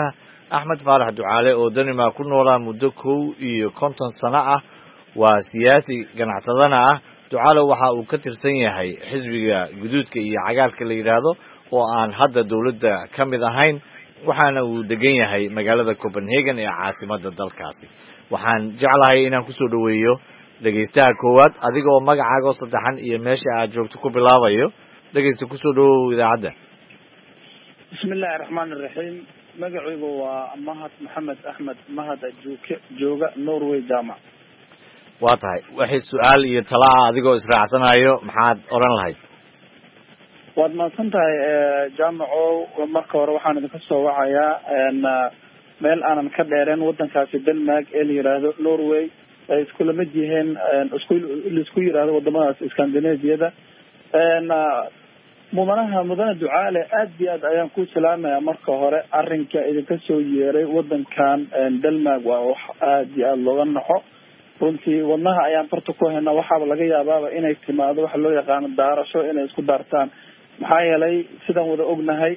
axmed faarax ducaale oo denmark ku noolaa muddo kow iyo konton sano ah waa siyaasi ganacsadana ah. ducaale waxa uu ka tirsan yahay xisbiga guduudka iyo cagaarka la yidhaahdo oo aan hadda dawladda ka mid ahayn, waxaana uu degan yahay magaalada Copenhagen ee caasimadda dalkaasi. waxaan jeclahay inaan kusoo dhaweeyo dhegeystaha koowaad adiga oo magacaaga saddexan iyo meesha aad joogto ku bilaabayo. dhegeysta kusoo dhawow idaacadda. bismillahi raxmaani raxiim. magacaygu waa mahad maxamed axmed mahad ajuuke jooga Norway jaamac. waa tahay waxay su-aal iyo talaa adigoo israacsanayo maxaad oran lahayd? waad mahadsan tahay jaamaco. marka hore waxaan idinka soo wacayaa meel aanan ka dheereen wadankaasi Denmark ee la yiraahdo Norway, ay isku la mid yihiin isku isku yiraahdo wadamadaas Scandinavia-da. mudanaha mudana ducaale aad iyo aad ayaan ku salaamayaa. marka hore arrinka idinka soo yeeray wadankan Denmark waa wax aad iyo aad looga naxo. runtii wadnaha ayaan farta ku haynaa. waxaaba laga yaabaaba inay timaado waxa loo yaqaano daarasho inay isku daartaan. maxaa yeelay sidaan wada ognahay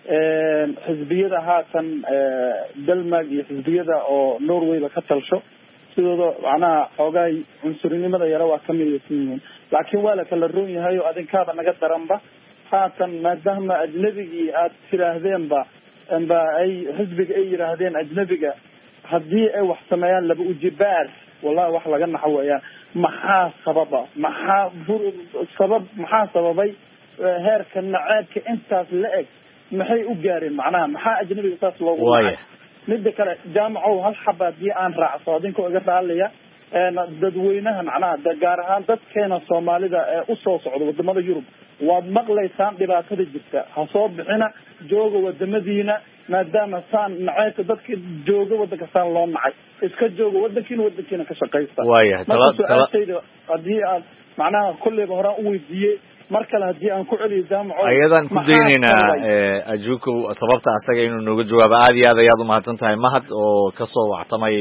xisbiyada haatan Denmark iyo xisbiyada oo Norwayba ka talsho sidooda macnaha xoogaa cunsurinimada yara waa ka midaysan yihiin, laakiin waa la kala roon yahay oo adinkaaba naga daranba. haatan maadaama ajnabigii aad tiraahdeenba ba ay xisbiga ay yiraahdeen ajnabiga haddii ay wax sameeyaan laba ujibaar, wallahi wax laga naxo weeyaan. maxaa sababa maxaa sabab maxaa sababay heerka nacaabka intaas la eg maxay u gaareen? macnaha maxaa ajnabiga saas loogu wacay? midda kale jaamacow hal xabaadii aan raacso adinkoo iga dhaalaya dadweynaha macnaha gaar ahaan dadkeena Soomaalida ee u soo socda wadamada Yurub waad maqlaysaan dhibaatada jirta. ha soo bixina, jooga wadamadiina maadaama saan nacaybka dadka jooga wadanka saan loo nacay. iska jooga wadankiina wadankiina ka shaqaysta. waayahay tala hadii aad macnaha kulleyba horaan u weydiiyey mar kale hadii aan ku celiyo jaamaco ayadan ku daynaynaa ajuuko sababta asaga inuu nooga jawaabo. aad iyo aad ayaad u mahadsan tahay mahad oo kasoo wactamay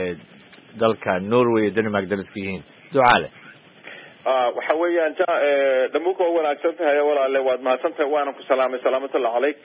dalka Norway iyo Denmark dariska yihiin. ducaale waxa weeyaan dhamuuka waa wanaagsan tahay walaale, waad mahadsan tahay waana ku salaamay salaamatullahi calayk.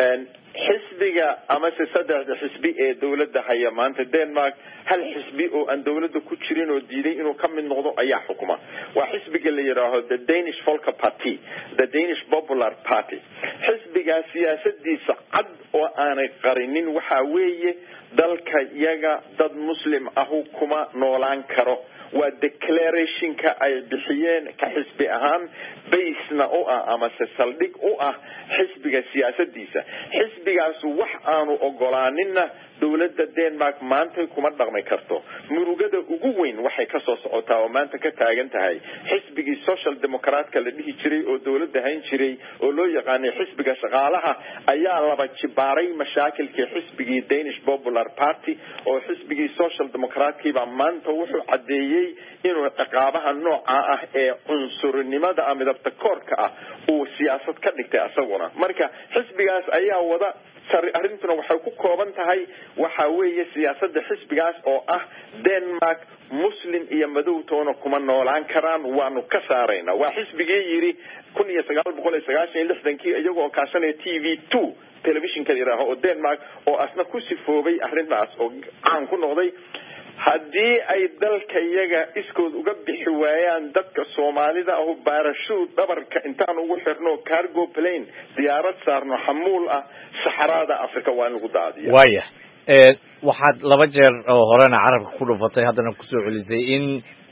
xisbiga ama se saddexda xisbi ee dawladda haya maanta Denmark, hal xisbi oo aan dawladda ku jirin oo diiday inuu ka mid noqdo ayaa xukuma. waa xisbiga la yiraahdo the Danish Folk Party, the Danish Popular Party. xisbiga siyaasadiisa cad oo aanay qarinin waxa weeye dalka iyaga dad muslim ahu kuma noolaan karo. waa declarationka ay bixiyeen ka xisbi ahaan baysna u ah ama se saldhig u ah xisbiga siyaasadiisa. xisbigaas wax aanu ogolaaninna dawladda Denmark maanta kuma dhaqmi karto. murugada ugu weyn waxay ka soo socotaa oo maanta ka taagan tahay xisbigii Social Democrat-ka la dhihi jiray oo dawladda hayn jiray oo loo yaqaanay xisbiga shaqaalaha ayaa laba jibaaray mashaakilkii xisbigii Danish Popular Party oo xisbigii Social Democrat-kii baa maanta wuxuu cadeeyay inuu ciqaabaha nooca ah ee cunsurinimada ama midabta koorka ah uu siyaasad ka dhigtay asaguna. marka xisbigaas ayaa wada arrintuna waxay ku kooban tahay waxa weeye siyaasadda xisbigaas oo ah Denmark muslim iyo madow toona kuma noolaan karaan, waanu ka saarayna. waa xisbigii yiri kun iyo sagaal boqol iyo sagaashan iyo lixdankii iyagoo kaashanaya T V two telefishinka yiraahdo oo Denmark oo asna ku sifoobay arrintaas oo caan ku noqday. haddii ay dalka iyaga iskood uga bixi waayaan dadka Soomaalida ah baarashuud dhabarka intaan ugu xirno cargo plane diyaarad saarno xamuul ah saxaraada Afrika waa lagu daadiyaa. waaya ee waxaad laba jeer oo horena carabka ku dhufatay haddana ku soo celisay in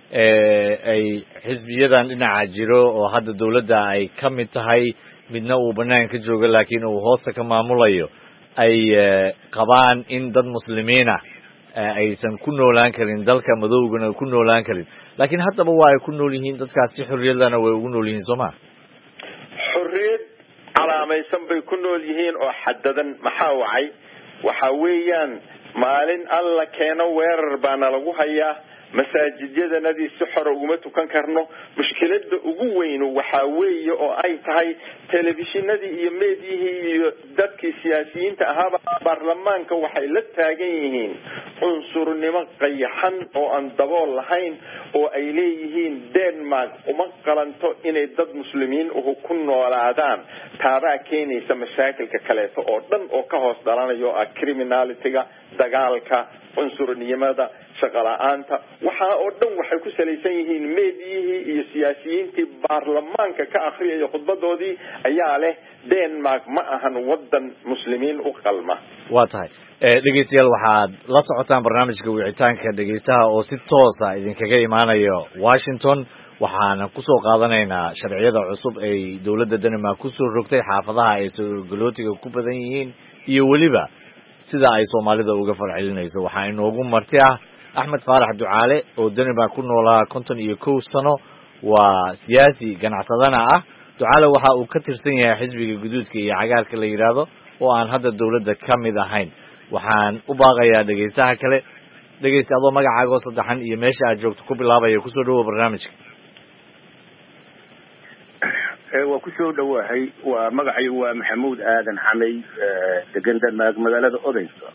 ee ay xisbiyadan dhinaca jiro oo hadda dawladda ay ka mid tahay midna uu banaanka joogo laakiin uu hoosta ka maamulayo ay qabaan in dad muslimiina aysan ku noolaan karin dalka madowgana ku noolaan karin. laakiin haddaba waa ay ku nool yihiin dadkaas si xorriyadana way ugu nool yihiin Soomaa. xorriyad calaamaysan bay ku nool yihiin oo xadadan. maxaa wacay waxa weeyaan maalin alla keeno weerar baana lagu hayaa masaajidyadannadii si xor uguma tukan karno mushkiladda ugu weyn waxa weeye oo ay tahay telefishinadii iyo meediyihii iyo dadkii siyaasiyiinta ahaaba baarlamaanka waxay la taagan yihiin cunsurnimo qayaxan oo aan dabool lahayn oo ay leeyihiin Denmark uma qalanto inay dad muslimiin ugu ku noolaadaan taabaa keenaysa mashaakilka kaleeto oo dhan oo ka hoos dhalanayo ah criminality-ga dagaalka cunsurnimada shaqalaanta waxa oo dhan waxay ku salaysan yihiin meediyihii iyo siyaasiyiintii baarlamaanka ka akhriyay khudbadoodii ayaa leh Denmark ma ahan wadan muslimiin u qalma waa tahay dhegeystayaal waxaad la socotaan barnaamijka wicitaanka dhegeystaha oo si toos ah idinkaga imaanayo Washington waxaana ku soo qaadanaynaa sharciyada cusub ee dawladda Denmark ku soo rogtay xaafadaha ay soo galootiga ku badan yihiin iyo waliba sida ay Soomaalida uga falcelinayso waxa inoogu marti ah Axmed Faarax Ducaale oo Denmark ku noolaa konton iyo kow sano waa siyaasi ganacsadana ah Ducaale waxa uu ka tirsan yahay xisbiga guduudka iyo cagaarka la yiraahdo oo aan hadda dawladda ka mid ahayn waxaan u baaqayaa dhageystaha kale dhageysta adoo magacaaga oo saddexan iyo meesha aad joogto ku bilaabaya ku soo dhawo barnaamijka ee waa ku soo dhawahay waa magacay waa Maxamuud Aadan Xamay degan Denmark magaalada Odeysa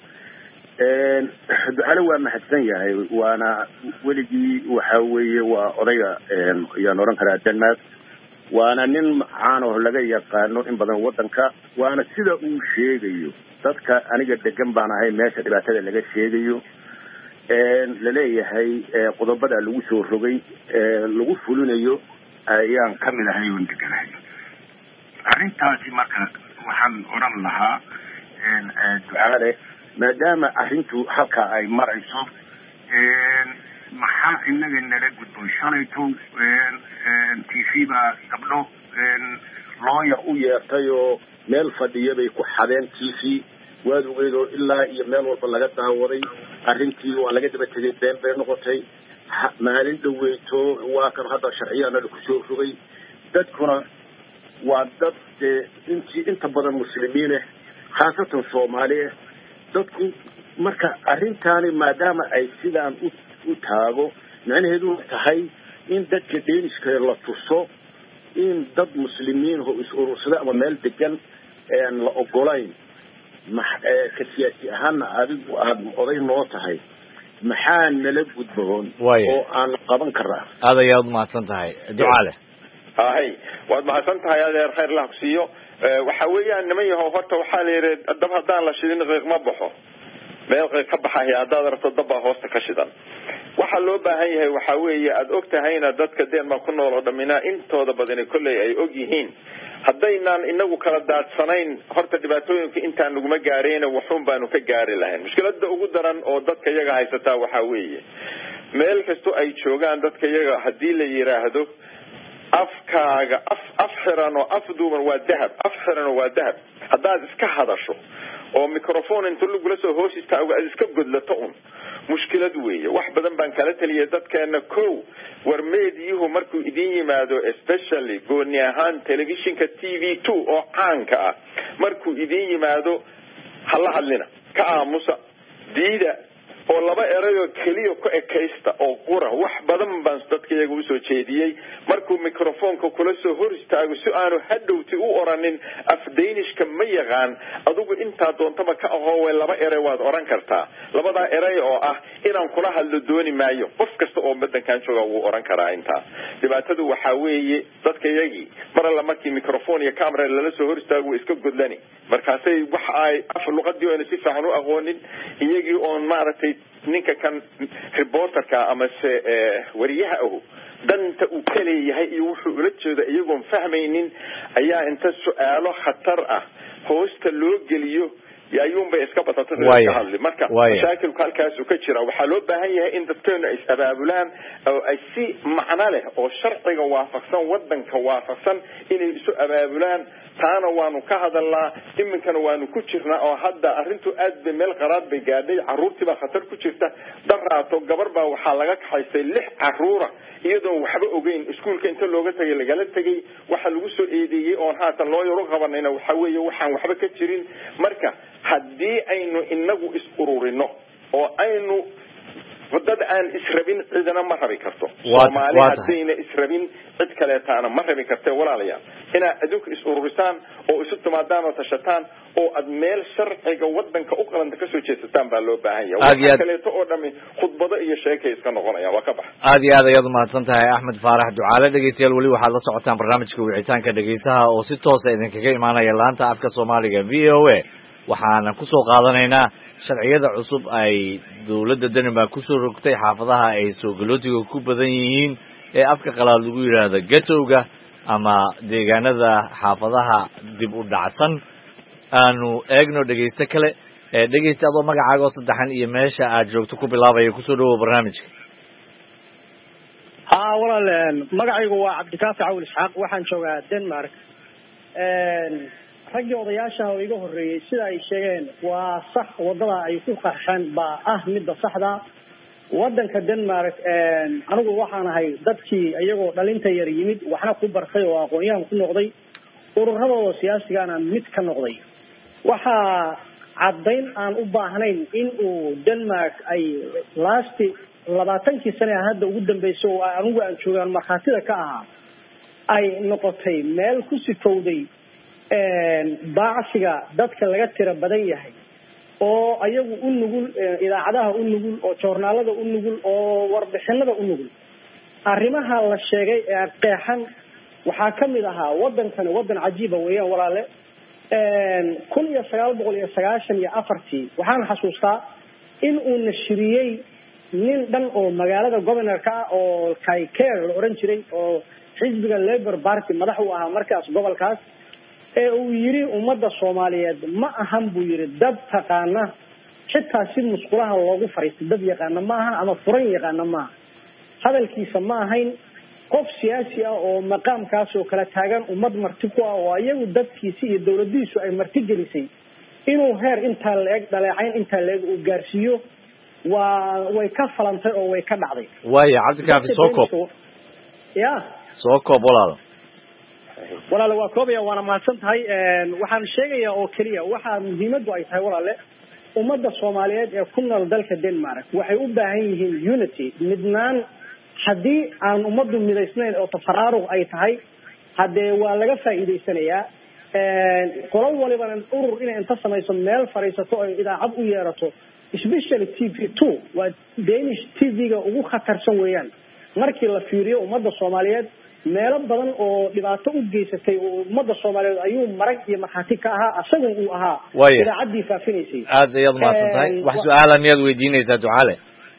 een Ducaale waa mahadsan yahay waana weligii waxa weeye waa odayga een yaan oran karaa Denmark waana nin macaan oo laga yaqaano in badan wadanka waana sida uu sheegayo dadka aniga degan baan ahay meesha dhibaatada laga sheegayo een la leeyahay qodobada lagu soo rogay ee lagu fulinayo ayaan ka mid ahay oo deganahay arrintaasi marka waxaan oran lahaa een Ducaale maadaama arrintu halka ay marayso een maxaa inaga nala gudbo shalayto een T V ba gabdho een lawyer u yeertay oo meel fadhiya bay ku xadeen T V waad ogeedo ilaa iyo meel walba laga daawaday arrintii waa laga daba tagay been been noqotay maalin dhaweyto waa kan hadda sharciyana lagu soo rogay dadkuna waa dad intii inta badan muslimiin ah khaasatan Soomaali dadku marka arrintaani maadaama ay sidaan u taago macnaheedu tahay in dadka Danish-ka la tuso in dad muslimiin oo is urursada ama meel degan aan la ogolayn ma ka siyaasi ahaan adigu aad oday noo tahay maxaa nala gudboon oo aan qaban karaa aad ayaad mahadsan tahay Ducaale hay waad mahadsan tahay adeer khayr la xusiyo waxa weeyaan niman yahow horta waxa la yiraahdaa dab hadaan la shidin qiiq ma baxo meel qiiq ka baxaya hadaad rabto dab hoosta ka shidan waxa loo baahan yahay waxa weeye aad ogtahayna dadka Denmark ku nool oo dhamina intooda badan kulay ay og yihiin haddaynaan inagu kala daadsanayn horta dhibaatooyinka intaan naguma gaareen waxun baanu ka gaari lahayn mushkiladda ugu daran oo dadka iyaga haysata waxa weeye meel kasto ay joogaan dadka iyaga hadii la yiraahdo afkaaga af afxiran oo afduuban waa dahab afxiran waa dahab hadaad iska hadasho oo microphone inta lagu la soo hoos istaago aad iska godlato un mushkilad weeye wax badan baan kala taliyay dadkeena kow war meediyuhu markuu idin yimaado especially gooni ahaan televisionka T V two oo caanka ah markuu idin yimaado hala hadlina ka aamusa diida oo laba erayo kaliya ku ekaysta oo qura wax badan baan dadkayga u soo jeediyay markuu microphone-ka kula soo hor istaago si aanu hadhowti u oranin af Danish-ka ma yaqaan adigu inta doontaba ka ahoo laba eray waad oran kartaa labada eray oo ah inaan kula hadlo dooni maayo qof kasta oo madankan jooga uu oran karaa inta dhibaatadu waxa weeye dadkayagi mar alla markii microphone iyo camera lala soo hor istaago iska godlani markaasay wax ay af luqadii oo si fiican u aqoonin iyagii oo maaragtay ninka kan reporterka ama se wariyaha ah danta uu kaleeyahay iyo wuxuu ula jeedo iyagoon fahmaynin ayaa inta su'aalo khatar ah hoosta loo geliyo yaayuun bay iska batatay ka hadli marka mashaakilku halkaas uu ka jira waxa loo baahan yahay in dadkeena is abaabulaan oo ay si macna leh oo sharciga waafaqsan wadanka waafaqsan inay isu abaabulaan taana waanu ka hadalnaa iminkana waanu ku jirnaa oo hadda arrintu aad bay meel qaraad bay gaadhay caruurtii baa khatar ku jirta daraato gabar baa waxaa laga kaxaystay lix caruura iyadoo waxba ogeyn iskuulka inta looga tagay lagala tagay waxa lagu soo eedeeyay oo haatan loo yaro qabanayna waxa weeye waxaan waxba ka jirin marka haddii aynu inagu is ururino oo aynu dad aan israbin cidina ma rabi karto Soomaali hadayna israbin cid kale taana ma rabi karto walaalayaal ina adduunka is ururisaan oo isu timaadaan oo tashataan oo ad meel sharciga wadanka u qalanta ka soo jeesataan baa loo baahan yahay waxa kale oo dhami khudbado iyo sheekay iska noqonaya waa ka bax aad iyo aad ayaad mahadsan tahay Axmed Faarax Ducaale dhageystayaal wali waxaad la socotaan barnaamijka wicitaanka dhageystaha oo si toos ah idinkaga imaanaya laanta afka Soomaaliga V O A waxaana ku soo qaadanaynaa sharciyada cusub ay dawladda Denmark ku soo rogtay xaafadaha ay soo galootiga ku badan yihiin ee afka qalaad lagu yiraahdo ghetto-ga ama deegaanada xaafadaha dib u dhacsan aanu eegno dhageysta kale ee dhageysta adoo magacaaga saddexan iyo meesha aad joogto ku bilaabay ku soo dhawo barnaamijka ha walaal magacaygu waa Cabdikaafi Cawl Isxaaq waxaan joogaa Denmark een ragii odayaasha oo iga horeeyay sida ay sheegeen waa sax wadada ay ku qarxeen baa ah mid saxda wadanka Denmark een anigu waxaan ahay dadkii ayagoo dhalinta yar yimid waxna ku bartay oo aqoon-yahan ku noqday ururada siyaasiga aan mid ka noqday waxa cadayn aan u baahnayn in uu Denmark ay last labaatankii sano hadda ugu dambeysay oo anigu aan joogaan marxaladda ka ahaa ay noqotay meel ku sifowday een baacsiga dadka laga tira badan yahay oo ayagu u nugul idaacadaha u nugul oo joornaalada u nugul oo warbixinada u nugul arrimaha la sheegay ee qeexan waxa kamid ahaa wadankan wadan cajiib ah weeyaan walaale een kun iyo sagaal boqol iyo sagaashan iyo afartii waxaan xasuustaa in uu nashriyay nin dhan oo magaalada governorka oo Kayker la oran jiray oo xisbiga Labour Party madax u ahaa markaas gobolkaas ee uu yiri ummadda Soomaaliyeed ma ahan buu yiri dad taqaana xitaa si musqulaha loogu fariistay dad yaqaan ma aha ama furan yaqaan ma aha hadalkiisa ma ahayn qof siyaasi ah oo maqaamkaas oo kala taagan ummad marti ku ah oo ayagu dadkiisa iyo dawladdiisu ay marti gelisay inuu heer inta leeg dhaleecayn inta leeg uu gaarsiiyo waa way ka falantay oo way ka dhacday waaya Cabdikaafi soo koob ya soo koob walaal walaal waa koob waana mahadsan tahay een waxaan sheegayaa oo kaliya waxa muhiimadu ay tahay walaale ummadda Soomaaliyeed ee ku nool dalka Denmark waxay u baahan yihiin unity midnaan hadii aan ummaddu midaysnayn oo tafaraaruq ay tahay hadee waa laga faa'iideysanayaa een qolan waliba urur inay inta samayso meel fariisato oo idaacad u yeerato especially T V two waa Danish T V-ga ugu khatarsan weeyaan markii la fiiriyo ummadda Soomaaliyeed meelo badan oo dhibaato u geysatay oo ummadda Soomaaliyeed ayuu marag iyo marxati ka ahaa asagu uu ahaa idaacadii faafinaysay aad ayaad mahadsantahay wax su'aalaha miyaad weydiinaysaa Ducaale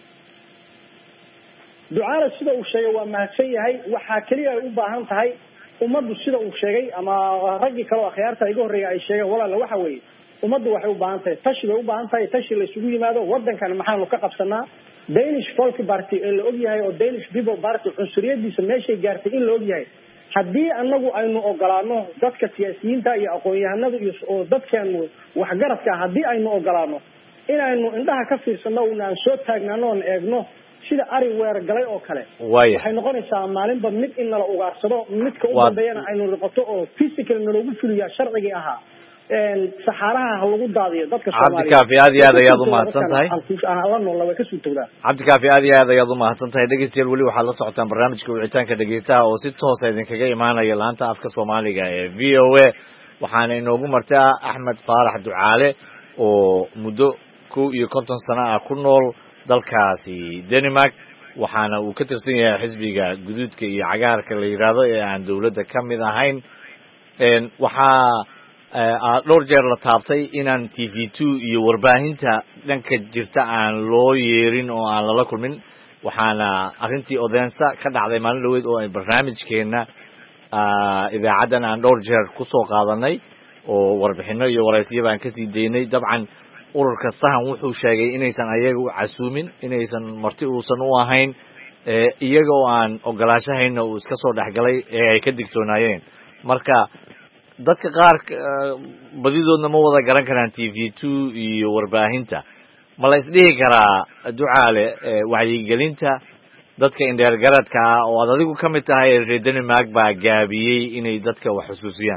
Ducaale sida uu sheegay waa mahadsan yahay waxa kaliya ay u baahan tahay ummaddu sida uu sheegay ama ragii kale oo akhyaarta iga horeeyay ay sheegeen walaal waxa weeye ummaddu waxay u baahan tahay tashi bay u baahan tahay tashi la isugu yimaado wadankan maxaanu ka qabsanaa Danish Folk Party ee la og yahay oo Danish People Party cunsuriyadiisa meeshay gaartay in la og yahay haddii anagu aynu ogolaano dadka siyaasiyiinta iyo aqoon-yahanada iyo oo dadkeenu wax garadka haddii aynu ogolaano inaynu indhaha ka fiirsano oo aan soo taagnaano oo eegno sida ari weer galay oo kale waxay noqonaysaa maalinba mid in la ugaarsado midka u dambeeyana aynu noqoto oo physical nalagu fuliyo sharcigi ahaa een saxaraha lagu daadiyo dadka Soomaaliyeed Cabdikaafi aad iyo aad ayaad u mahadsan tahay Cabdikaafi aad iyo aad ayaad u mahadsan tahay dhageystayaal wali waxaad la socotaan barnaamijka wicitaanka dhageystaha oo si toos ah idinkaga imaanaya laanta afka Soomaaliga ee V O A waxaana inoogu martaa Axmed Faarax Ducaale oo muddo kow iyo konton sano ah ku nool dalkaasi Denmark waxaana uu ka tirsan yahay xisbiga guduudka iyo cagaarka la yiraahdo ee aan dawladda ka mid ahayn een waxa dhowr jeer la taabtay inaan T V two iyo warbaahinta dhanka jirta aan loo yeerin oo aan lala kulmin waxaana arrintii odeensa ka dhacday maalin dhaweyd oo ay barnaamijkeena idaacaddan aan dhowr jeer ku soo qaadanay oo warbixino iyo waraysiyo baan ka sii deynay dabcan ururka sahan wuxuu sheegay inaysan ayaga u casuumin inaysan marti uusan u ahayn iyaga oo aan ogolaashahayna uu iska soo dhexgalay ee ay ka digtoonaayeen marka dadka qaar badidoodna ma wada garan karaan T V two iyo warbaahinta ma la isdhihi karaa Ducaale wacyigelinta dadka indheer garadka ah oo aad adigu ka mid tahay reer Denmark baa gaabiyey inay dadka wax xusuusiyaan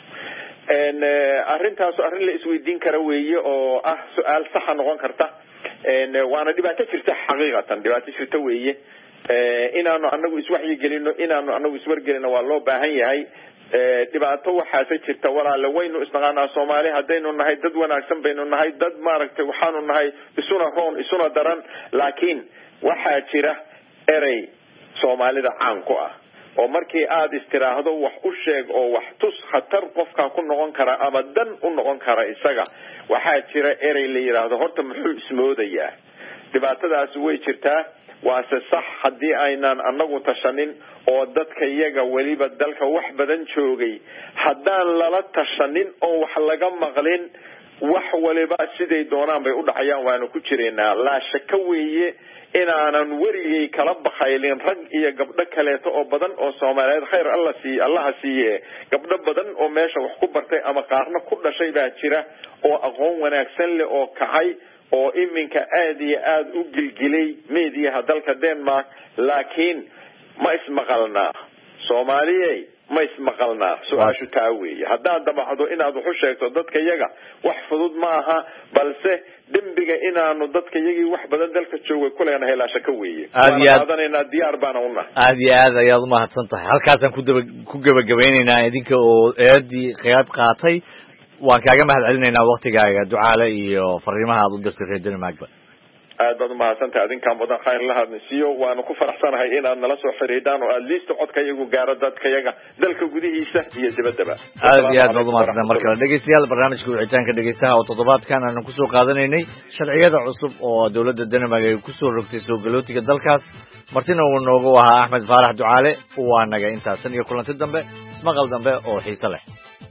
een arrintaas arrin la isweydiin kara weeye oo ah su'aal sax noqon karta waana dhibaato jirta xaqiiqatan dhibaato jirta weeye inaanu anagu iswaxyi gelino inaanu anagu iswargelino waa loo baahan yahay dhibaato waxaase jirta walaale waynu isnaqaanaa Soomaali hadaynu nahay dad wanaagsan baynu nahay dad maaragtay waxaanu nahay isuna roon isuna daran laakiin waxaa jira erey Soomaalida caan ku ah oo markii aad istiraahdo wax u sheeg oo wax tus khatar qofka ku noqon kara ama dan u noqon kara isaga waxaa jira erey la yiraahdo horta muxuu ismoodayaa dhibaatadaas way jirtaa waase sax haddii aynaan anagu tashanin oo dadka iyaga weliba dalka wax badan joogay haddaan lala tashanin oo wax laga maqlin wax waliba siday doonaan bay u dhacayaan waana ku jireynaa laa shaka weeye inaanan werigay kala bakhaylin rag iyo gabdho kaleeto oo badan oo Soomaaliyeed khayr Allah siiyo Allah siiye gabdho badan oo meesha wax ku bartay ama qaarna ku dhashay baa jira oo aqoon wanaagsan leh oo kacay oo iminka aad iyo aad u gilgilay meediyaha dalka Denmark laakiin ma ismaqalnaa Soomaaliyeed ma ismaqalnaa su'aashu taa weeye haddaan dabacdo inaad wax u sheegto dadka iyaga wax fudud ma aha balse dembiga inaanu dadka iyagii wax badan dalka joogay ku leenahay la shaka weeye aadana diyaar baan u nahay aad iyo aad ayaad u mahadsan tahay halkaasaan ku daba ku gabagabaynaynaa idinka oo eedii qayb qaatay waan kaaga mahadcelinaynaa waqtigaaga ducaale iyo fariimaha aad u dirtay reer Denmark aad baad u mahadsantahay adinkaan badan khayr la hadnasiyo waana ku faraxsanahay inaad nala soo xiriidaan oo aad liisto codka iyagu gaaro dadka iyaga dalka gudihiisa iyo dibadaba aad iyo aad baad u mahadsantahay markale dhegeystayaal barnaamijka wicitaanka dhegeystaha oo toddobaadkan aan ku soo qaadanaynay sharciyada cusub oo dawladda Denmark ay ku soo rogtay soo galootiga dalkaas martina uu noogu ahaa Axmed Faarax Ducaale waa naga intaasan iyo kulanti dambe ismaqal dambe oo xiiso leh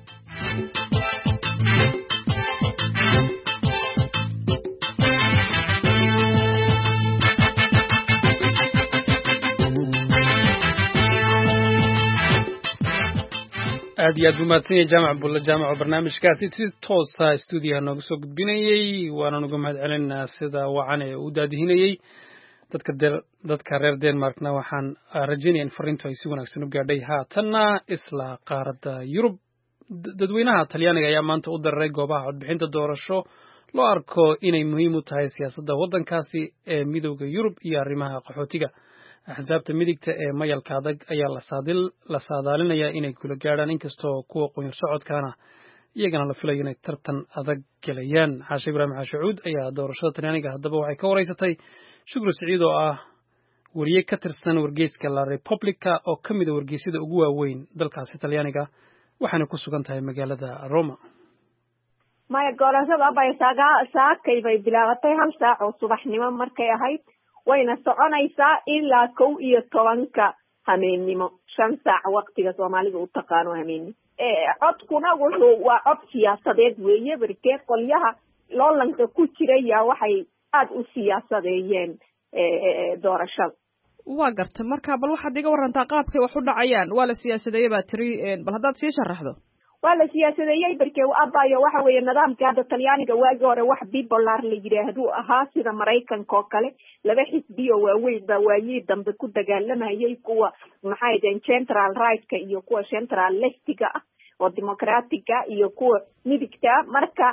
aad iyo aad buu mahadsan yahay jaamac bulla jaamac barnaamijkaasi si toosa stuudiyaha nooga soo gudbinayay waana uga mahadcelinaa sida wacan ee uu daadihinayay dadka dadka reer Denmarkna waxaan rajaynayaa in fariintu ay si wanaagsan u gaadhay haatanna isla qaaradda Yurub dadweynaha Talyaaniga ayaa maanta u dareeray goobaha codbixinta doorasho loo arko inay muhiim u tahay siyaasadda waddankaasi ee midowga Yurub iyo arrimaha qaxootiga axsaabta midigta ee mayalka adag ayaa la saadil la saadaalinayaa inay kula gaadhaan inkastoo kuwa qoyar socodkaana iyagana la filayo inay tartan adag galayaan xaashe ibraahim xaashacuud ayaa doorashada Talyaaniga haddaba waxay ka wareysatay Shukri Saciid oo ah wariye ka tirsan wargeyska La Repubblica oo ka mid ah wargeysyada ugu waaweyn dalkaasi Talyaaniga waxaana ku sugan tahay magaalada Roma maya doorashada bay saakay bay bilaabatay hal saac oo subaxnimo markay ahayd wayna soconaysaa ilaa kow iyo tobanka hameennimo shan saac waqtiga Soomaaliga u taqaano hameennimo ee codkuna wuxuu waa cod siyaasadeed weeye barkee qolyaha loolanka ku jiraya waxay aad u siyaasadeeyeen ee doorashada waa gartay marka bal waxaad iga warantaa qaabkay wax u dhacayaan waa la siyaasadeeyay baa tiri bal haddaad sii sharaxdo waa la siyaasadeeyay barkee abayo waxa weeye nidaamka hadda Talyaaniga waagi hore wax bipolar la yiraahdo ahaa sida Mareykanka oo kale laba xisbi oo waaweyn baa waayay dambe ku dagaalamayay kuwa maxay deen central right-ka iyo kuwa central left-ka ah oo democratic-ka iyo kuwa midigta marka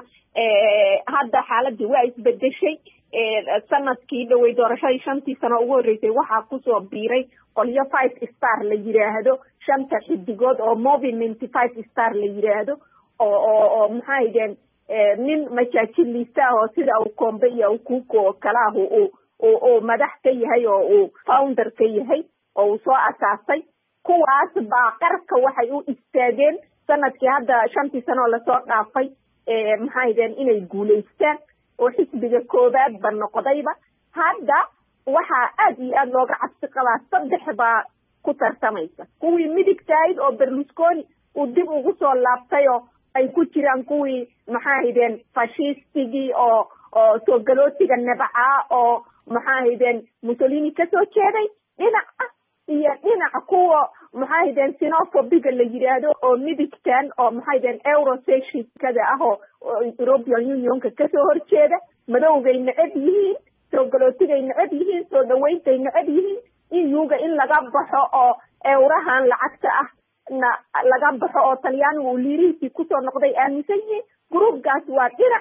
ee hadda xaaladii waa isbedeshay ee sanadkii dhaway doorashadii shantii sano ugu horeysay waxa ku soo biiray qolyo five star la yiraahdo shanta xidigood oo movement five star la yiraahdo oo oo oo maxay deen nin majaajilista oo sida uu kombe iyo uu kuko kala ah oo oo madax ka yahay oo uu founder ka yahay oo soo asaasay kuwaas baa qarka waxay u istaageen sanadkii hadda shantii sano la soo dhaafay ee maxay deen inay guuleystaan oo xisbiga koobaad ba noqdayba hadda waxa aad iyo aad looga cabsi qabaa saddex baa ku tartamaysa kuwii midigtayd oo Berlusconi uu dib ugu soo laabtay oo ay ku jiraan kuwii maxaahideen fascistigi oo oo soo galootiga nabaca oo maxaahideen Mussolini ka soo jeeday dhinaca iyo dhinaca kuwa maxaahideen xenophobiga la yiraahdo oo midigtan oo maxaahideen euroscepticada ah oo European Unionka ka soo horjeeda madowgay necab yihiin soo galootiga necab yihiin soo dhaweynta necab yihiin iyuga in laga baxo oo eurahan lacagta ah na laga baxo oo Talyaanigu liirihiisii ku soo noqday aaminsan yihiin groupgaas waa dhinac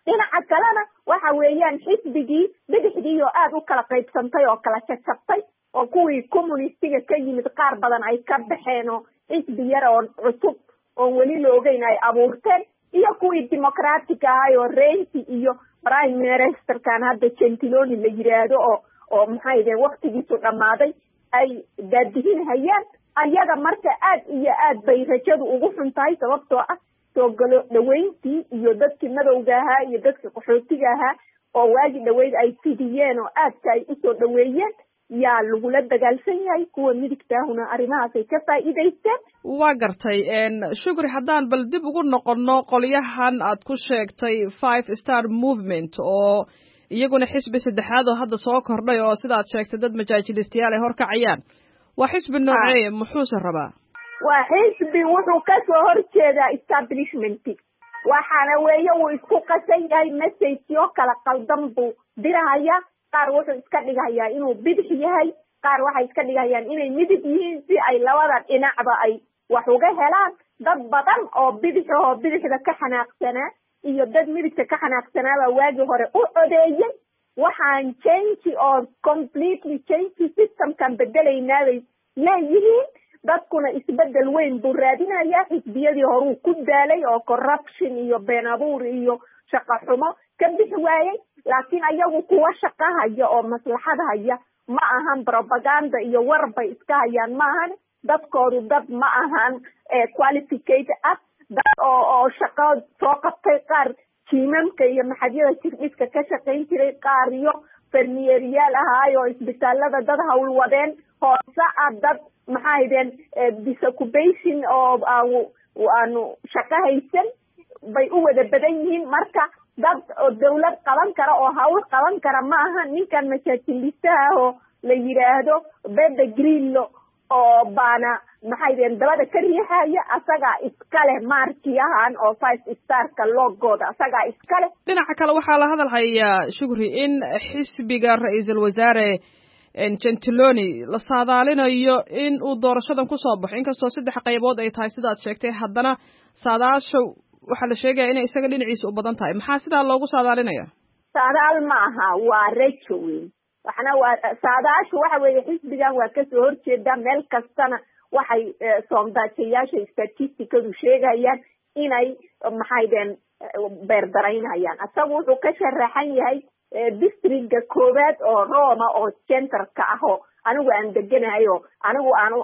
dhinaca kalena waxa weeyaan xisbigii bidixdii oo aada u kala qaybsantay oo kala jajabtay oo kuwii communistiga ka yimid qaar badan ay ka baxeen oo xisbi yar oo cusub oon weli la ogeyn ay abuurteen iyo kuwii democratic ahay oo Renzi iyo prime ministerkan hadda Gentiloni la yiraahdo oo oo maxay de waqtigiisu dhamaaday ay daadihin hayaan ayaga marka aad iyo aad bay rajadu ugu xun tahay sababtoo ah soo galo dhaweyntii iyo dadkii madowga ahaa iyo dadkii qaxootiga ahaa oo waagi dhaweyd ay fidiyeen oo aadka ay usoo dhaweeyeen yaa lagula dagaalsan yahay kuwa midigtaahuna arrimahaasay ka faa'iidaysteen waa gartay shukri haddaan bal dib ugu noqonno qolyahan aad ku sheegtay five star movement oo iyaguna xisbi saddexaad oo hadda soo kordhay oo sidaad sheegtay dad majaajilistayaal ay horkacayaan waa xisbi noocee muxuuse rabaa waa xisbi wuxuu kasoo horjeedaa establishmenti waxaana weeye wuu isku qasan yahay messageyo kala qaldan buu dirahaya qaar wuxuu iska dhigayaa inuu bidix yahay qaar waxay iska dhigayaan inay midig yihiin si ay labada dhinacba ay wax uga helaan dad badan oo bidix oo bidixda ka xanaaqsanaa iyo dad midigta ka xanaaqsanaaba waagii hore u codeeyey waxaan change oo completely change systemkan bedelaynaaday leeyihiin dadkuna isbedel weyn buu raadinayaa xisbiyadii horuu ku daalay oo corruption iyo been abuur iyo shaqo xumo ka bixi waayey laakiin ayagu kuwa shaqo haya oo maslaxad haya ma ahan propaganda iyo war bay iska hayaan ma ahan dadkoodu dad ma ahan qualified ah dad oo oo shaqo soo qabtay qaar jiimamka iyo maxadyada jirdhiska ka shaqayn jiray qaar iyo fermiyeriyaal ahaay oo isbitaalada dad hawl wadeen hoose ah dad maxaa haydeen disoccupation oo aanu shaqo haysan bay u wada badan yihiin marka dad oo dawlad qaban kara oo hawl qaban kara ma aha ninkan majaajilistaha oo la yiraahdo Beda Grillo oo baana maxay deen dabada ka riixaya asaga iskale markiyahan oo five star-ka logooda asaga iskale dhinaca kale waxaa la hadal hayaa shukri in xisbiga ra'iisul wasaare Gentiloni la saadaalinayo in uu doorashadan ku soo baxo inkastoo saddex qaybood ay tahay sidaad sheegtay haddana saadaasha waxaa la sheegaya inay isaga dhinaciisa u badan tahay maxaa sidaa loogu saadaalinaya saadaal ma aha waa rajo weyn waxna waa saadaashu waxa weeye xisbigan waa kasoo horjeeda meel kastana waxay soondaajayaasha statisticadu sheegayaan inay maxay deen beerdaraynayaan asagu wuxuu ka sharaxan yahay districtga koowaad oo Roma oo centerka ah oo anigu aan deganahay oo anigu aan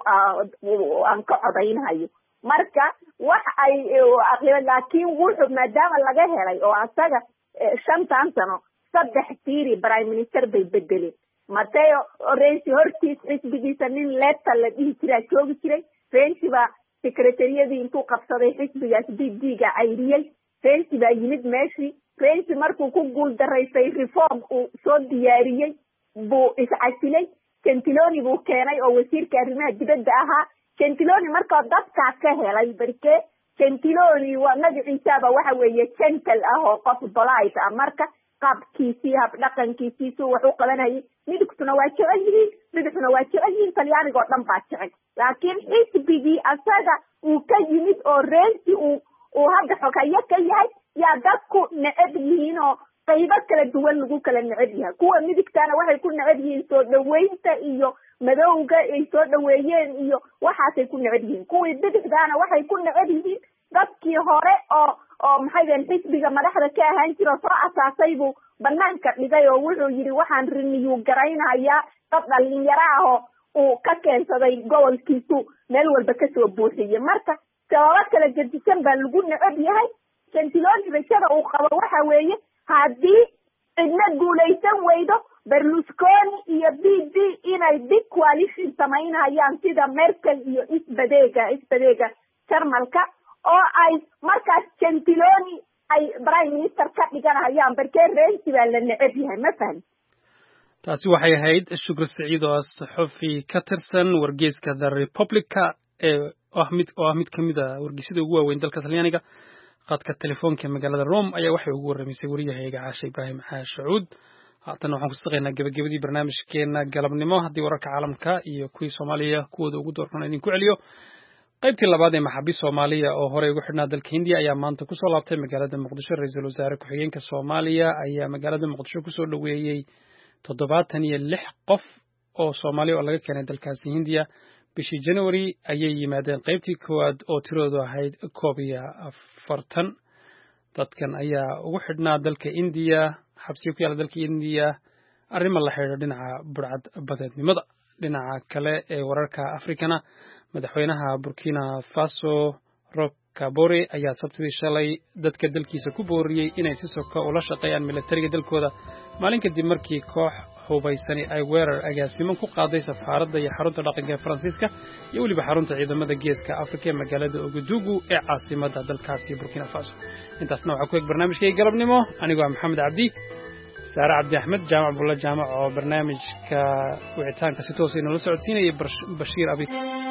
aan ka codaynayo marka wax ay aqliba laakiin wuxuu maadaama laga helay oo asaga shantan sano saddex tiiri prime minister bay bedeleen Matteo Renzi hortiis xisbigiisa nin leeta la dhihi jiray joogi jiray Renzi baa secretariadii intuu qabsaday xisbigaas D D-ga cayriyay Renzi baa yimid meeshii Renzi markuu ku guul daraysay reform uu soo diyaariyey buu iscasilay Gentiloni buu keenay oo wasiirka arrimaha dibadda ahaa Gentiloni markaa dadkaa ka helay barke Gentiloni waa magaciisaba waxa weeye gentle ah oo qof polite ah marka qaabkiisii hab dhaqankiisii wax u qabanayay midigtuna waa jecel yihiin bidixuna waa jecel yihiin talyaaniga oo dhan baa jecel laakiin xisbigii asaga uu ka yimid oo Renzi uu uu hadda xogayo ka yahay yaa dadku neceb yihiin oo qaybo kala duwan lagu kala neceb yahay kuwa midigtana waxay ku neceb yihiin soo dhaweynta iyo madowga ay soo dhaweeyeen iyo waxaasay ku neceb yihiin kuwii bidixdaana waxay ku neceb yihiin dadkii hore oo oo maxay deen xisbiga madaxda ka ahaan jiro soo asaasay buu banaanka dhigay oo wuxuu yidhi waxaan riniyu garaynayaa dad dhalinyaro ah oo uu ka keensaday gobolkiisu meel walba kasoo buuxiyey marka sababo kala gedisan baa lagu neceb yahay Gentiloni rajada uu qabo waxa weeye haddii cidna guulaysan weydo Berlusconi iyo B D inay big coalition samaynayaan sida Merkel iyo isbadeega isbadeega Jarmalka oo ay markaas Gentiloni ay prime minister ka dhiganayaan barkee Renzi baa la neceb yahay ma fahmi taasi waxay ahayd Shukri Saciid oo saxafi ka tirsan wargeyska The Republica ee ahmid oo ahmid kamida wargeysyada ugu waaweyn dalka Talyaaniga qadka telefoonka magaalada Rome ayaa waxay ugu warramaysay wariyahayga Caasha Ibrahim Caashuud haatan waxaan ku saqaynaa gabagabadii barnaamijkeena galabnimo haddii wararka caalamka iyo kuwii Soomaaliya kuwooda ugu doorkan idin ku celiyo qaybtii labaad ee maxaabiis Soomaaliya oo horey ugu xidhnaa dalka Hindiya ayaa maanta ku soo laabtay magaalada Muqdisho. Ra'iisul Wasaare ku-xigeenka Soomaaliya ayaa magaalada Muqdisho ku soo dhaweeyay toddobaatan iyo lix qof oo Soomaali oo laga keenay dalkaasi Hindiya. bishii January ayay yimaadeen qaybtii koowaad oo tiradoodu ahayd koob iyo afartan. dadkan ayaa ugu xidhnaa dalka Hindiya, xabsiga ku yaala dalka Hindiya, arrimo la xiriira dhinaca burcad badeednimada. dhinaca kale ee wararka Afrikana, madaxweynaha Burkina Faso Roch Kabore ayaa sabtidii shalay dadka dalkiisa ku booriyey inay si soka ula shaqeeyaan militariga dalkooda maalin kadib markii koox hubaysani ay weerar agaasiman ku qaaday safaaradda iyo xarunta dhaqanka ee Faransiiska iyo weliba xarunta ciidamada geeska Afrika ee magaalada Ouagadougou ee caasimadda dalkaasi Burkina Faso. intaasna waxaa ku eg barnaamijkii galabnimo. anigoo ah Maxamed Cabdi, Saare Cabdi Axmed, Jaamac Bulla Jaamac oo barnaamijka wicitaanka si toos ah inoola socodsiinayay Bashiir Abi.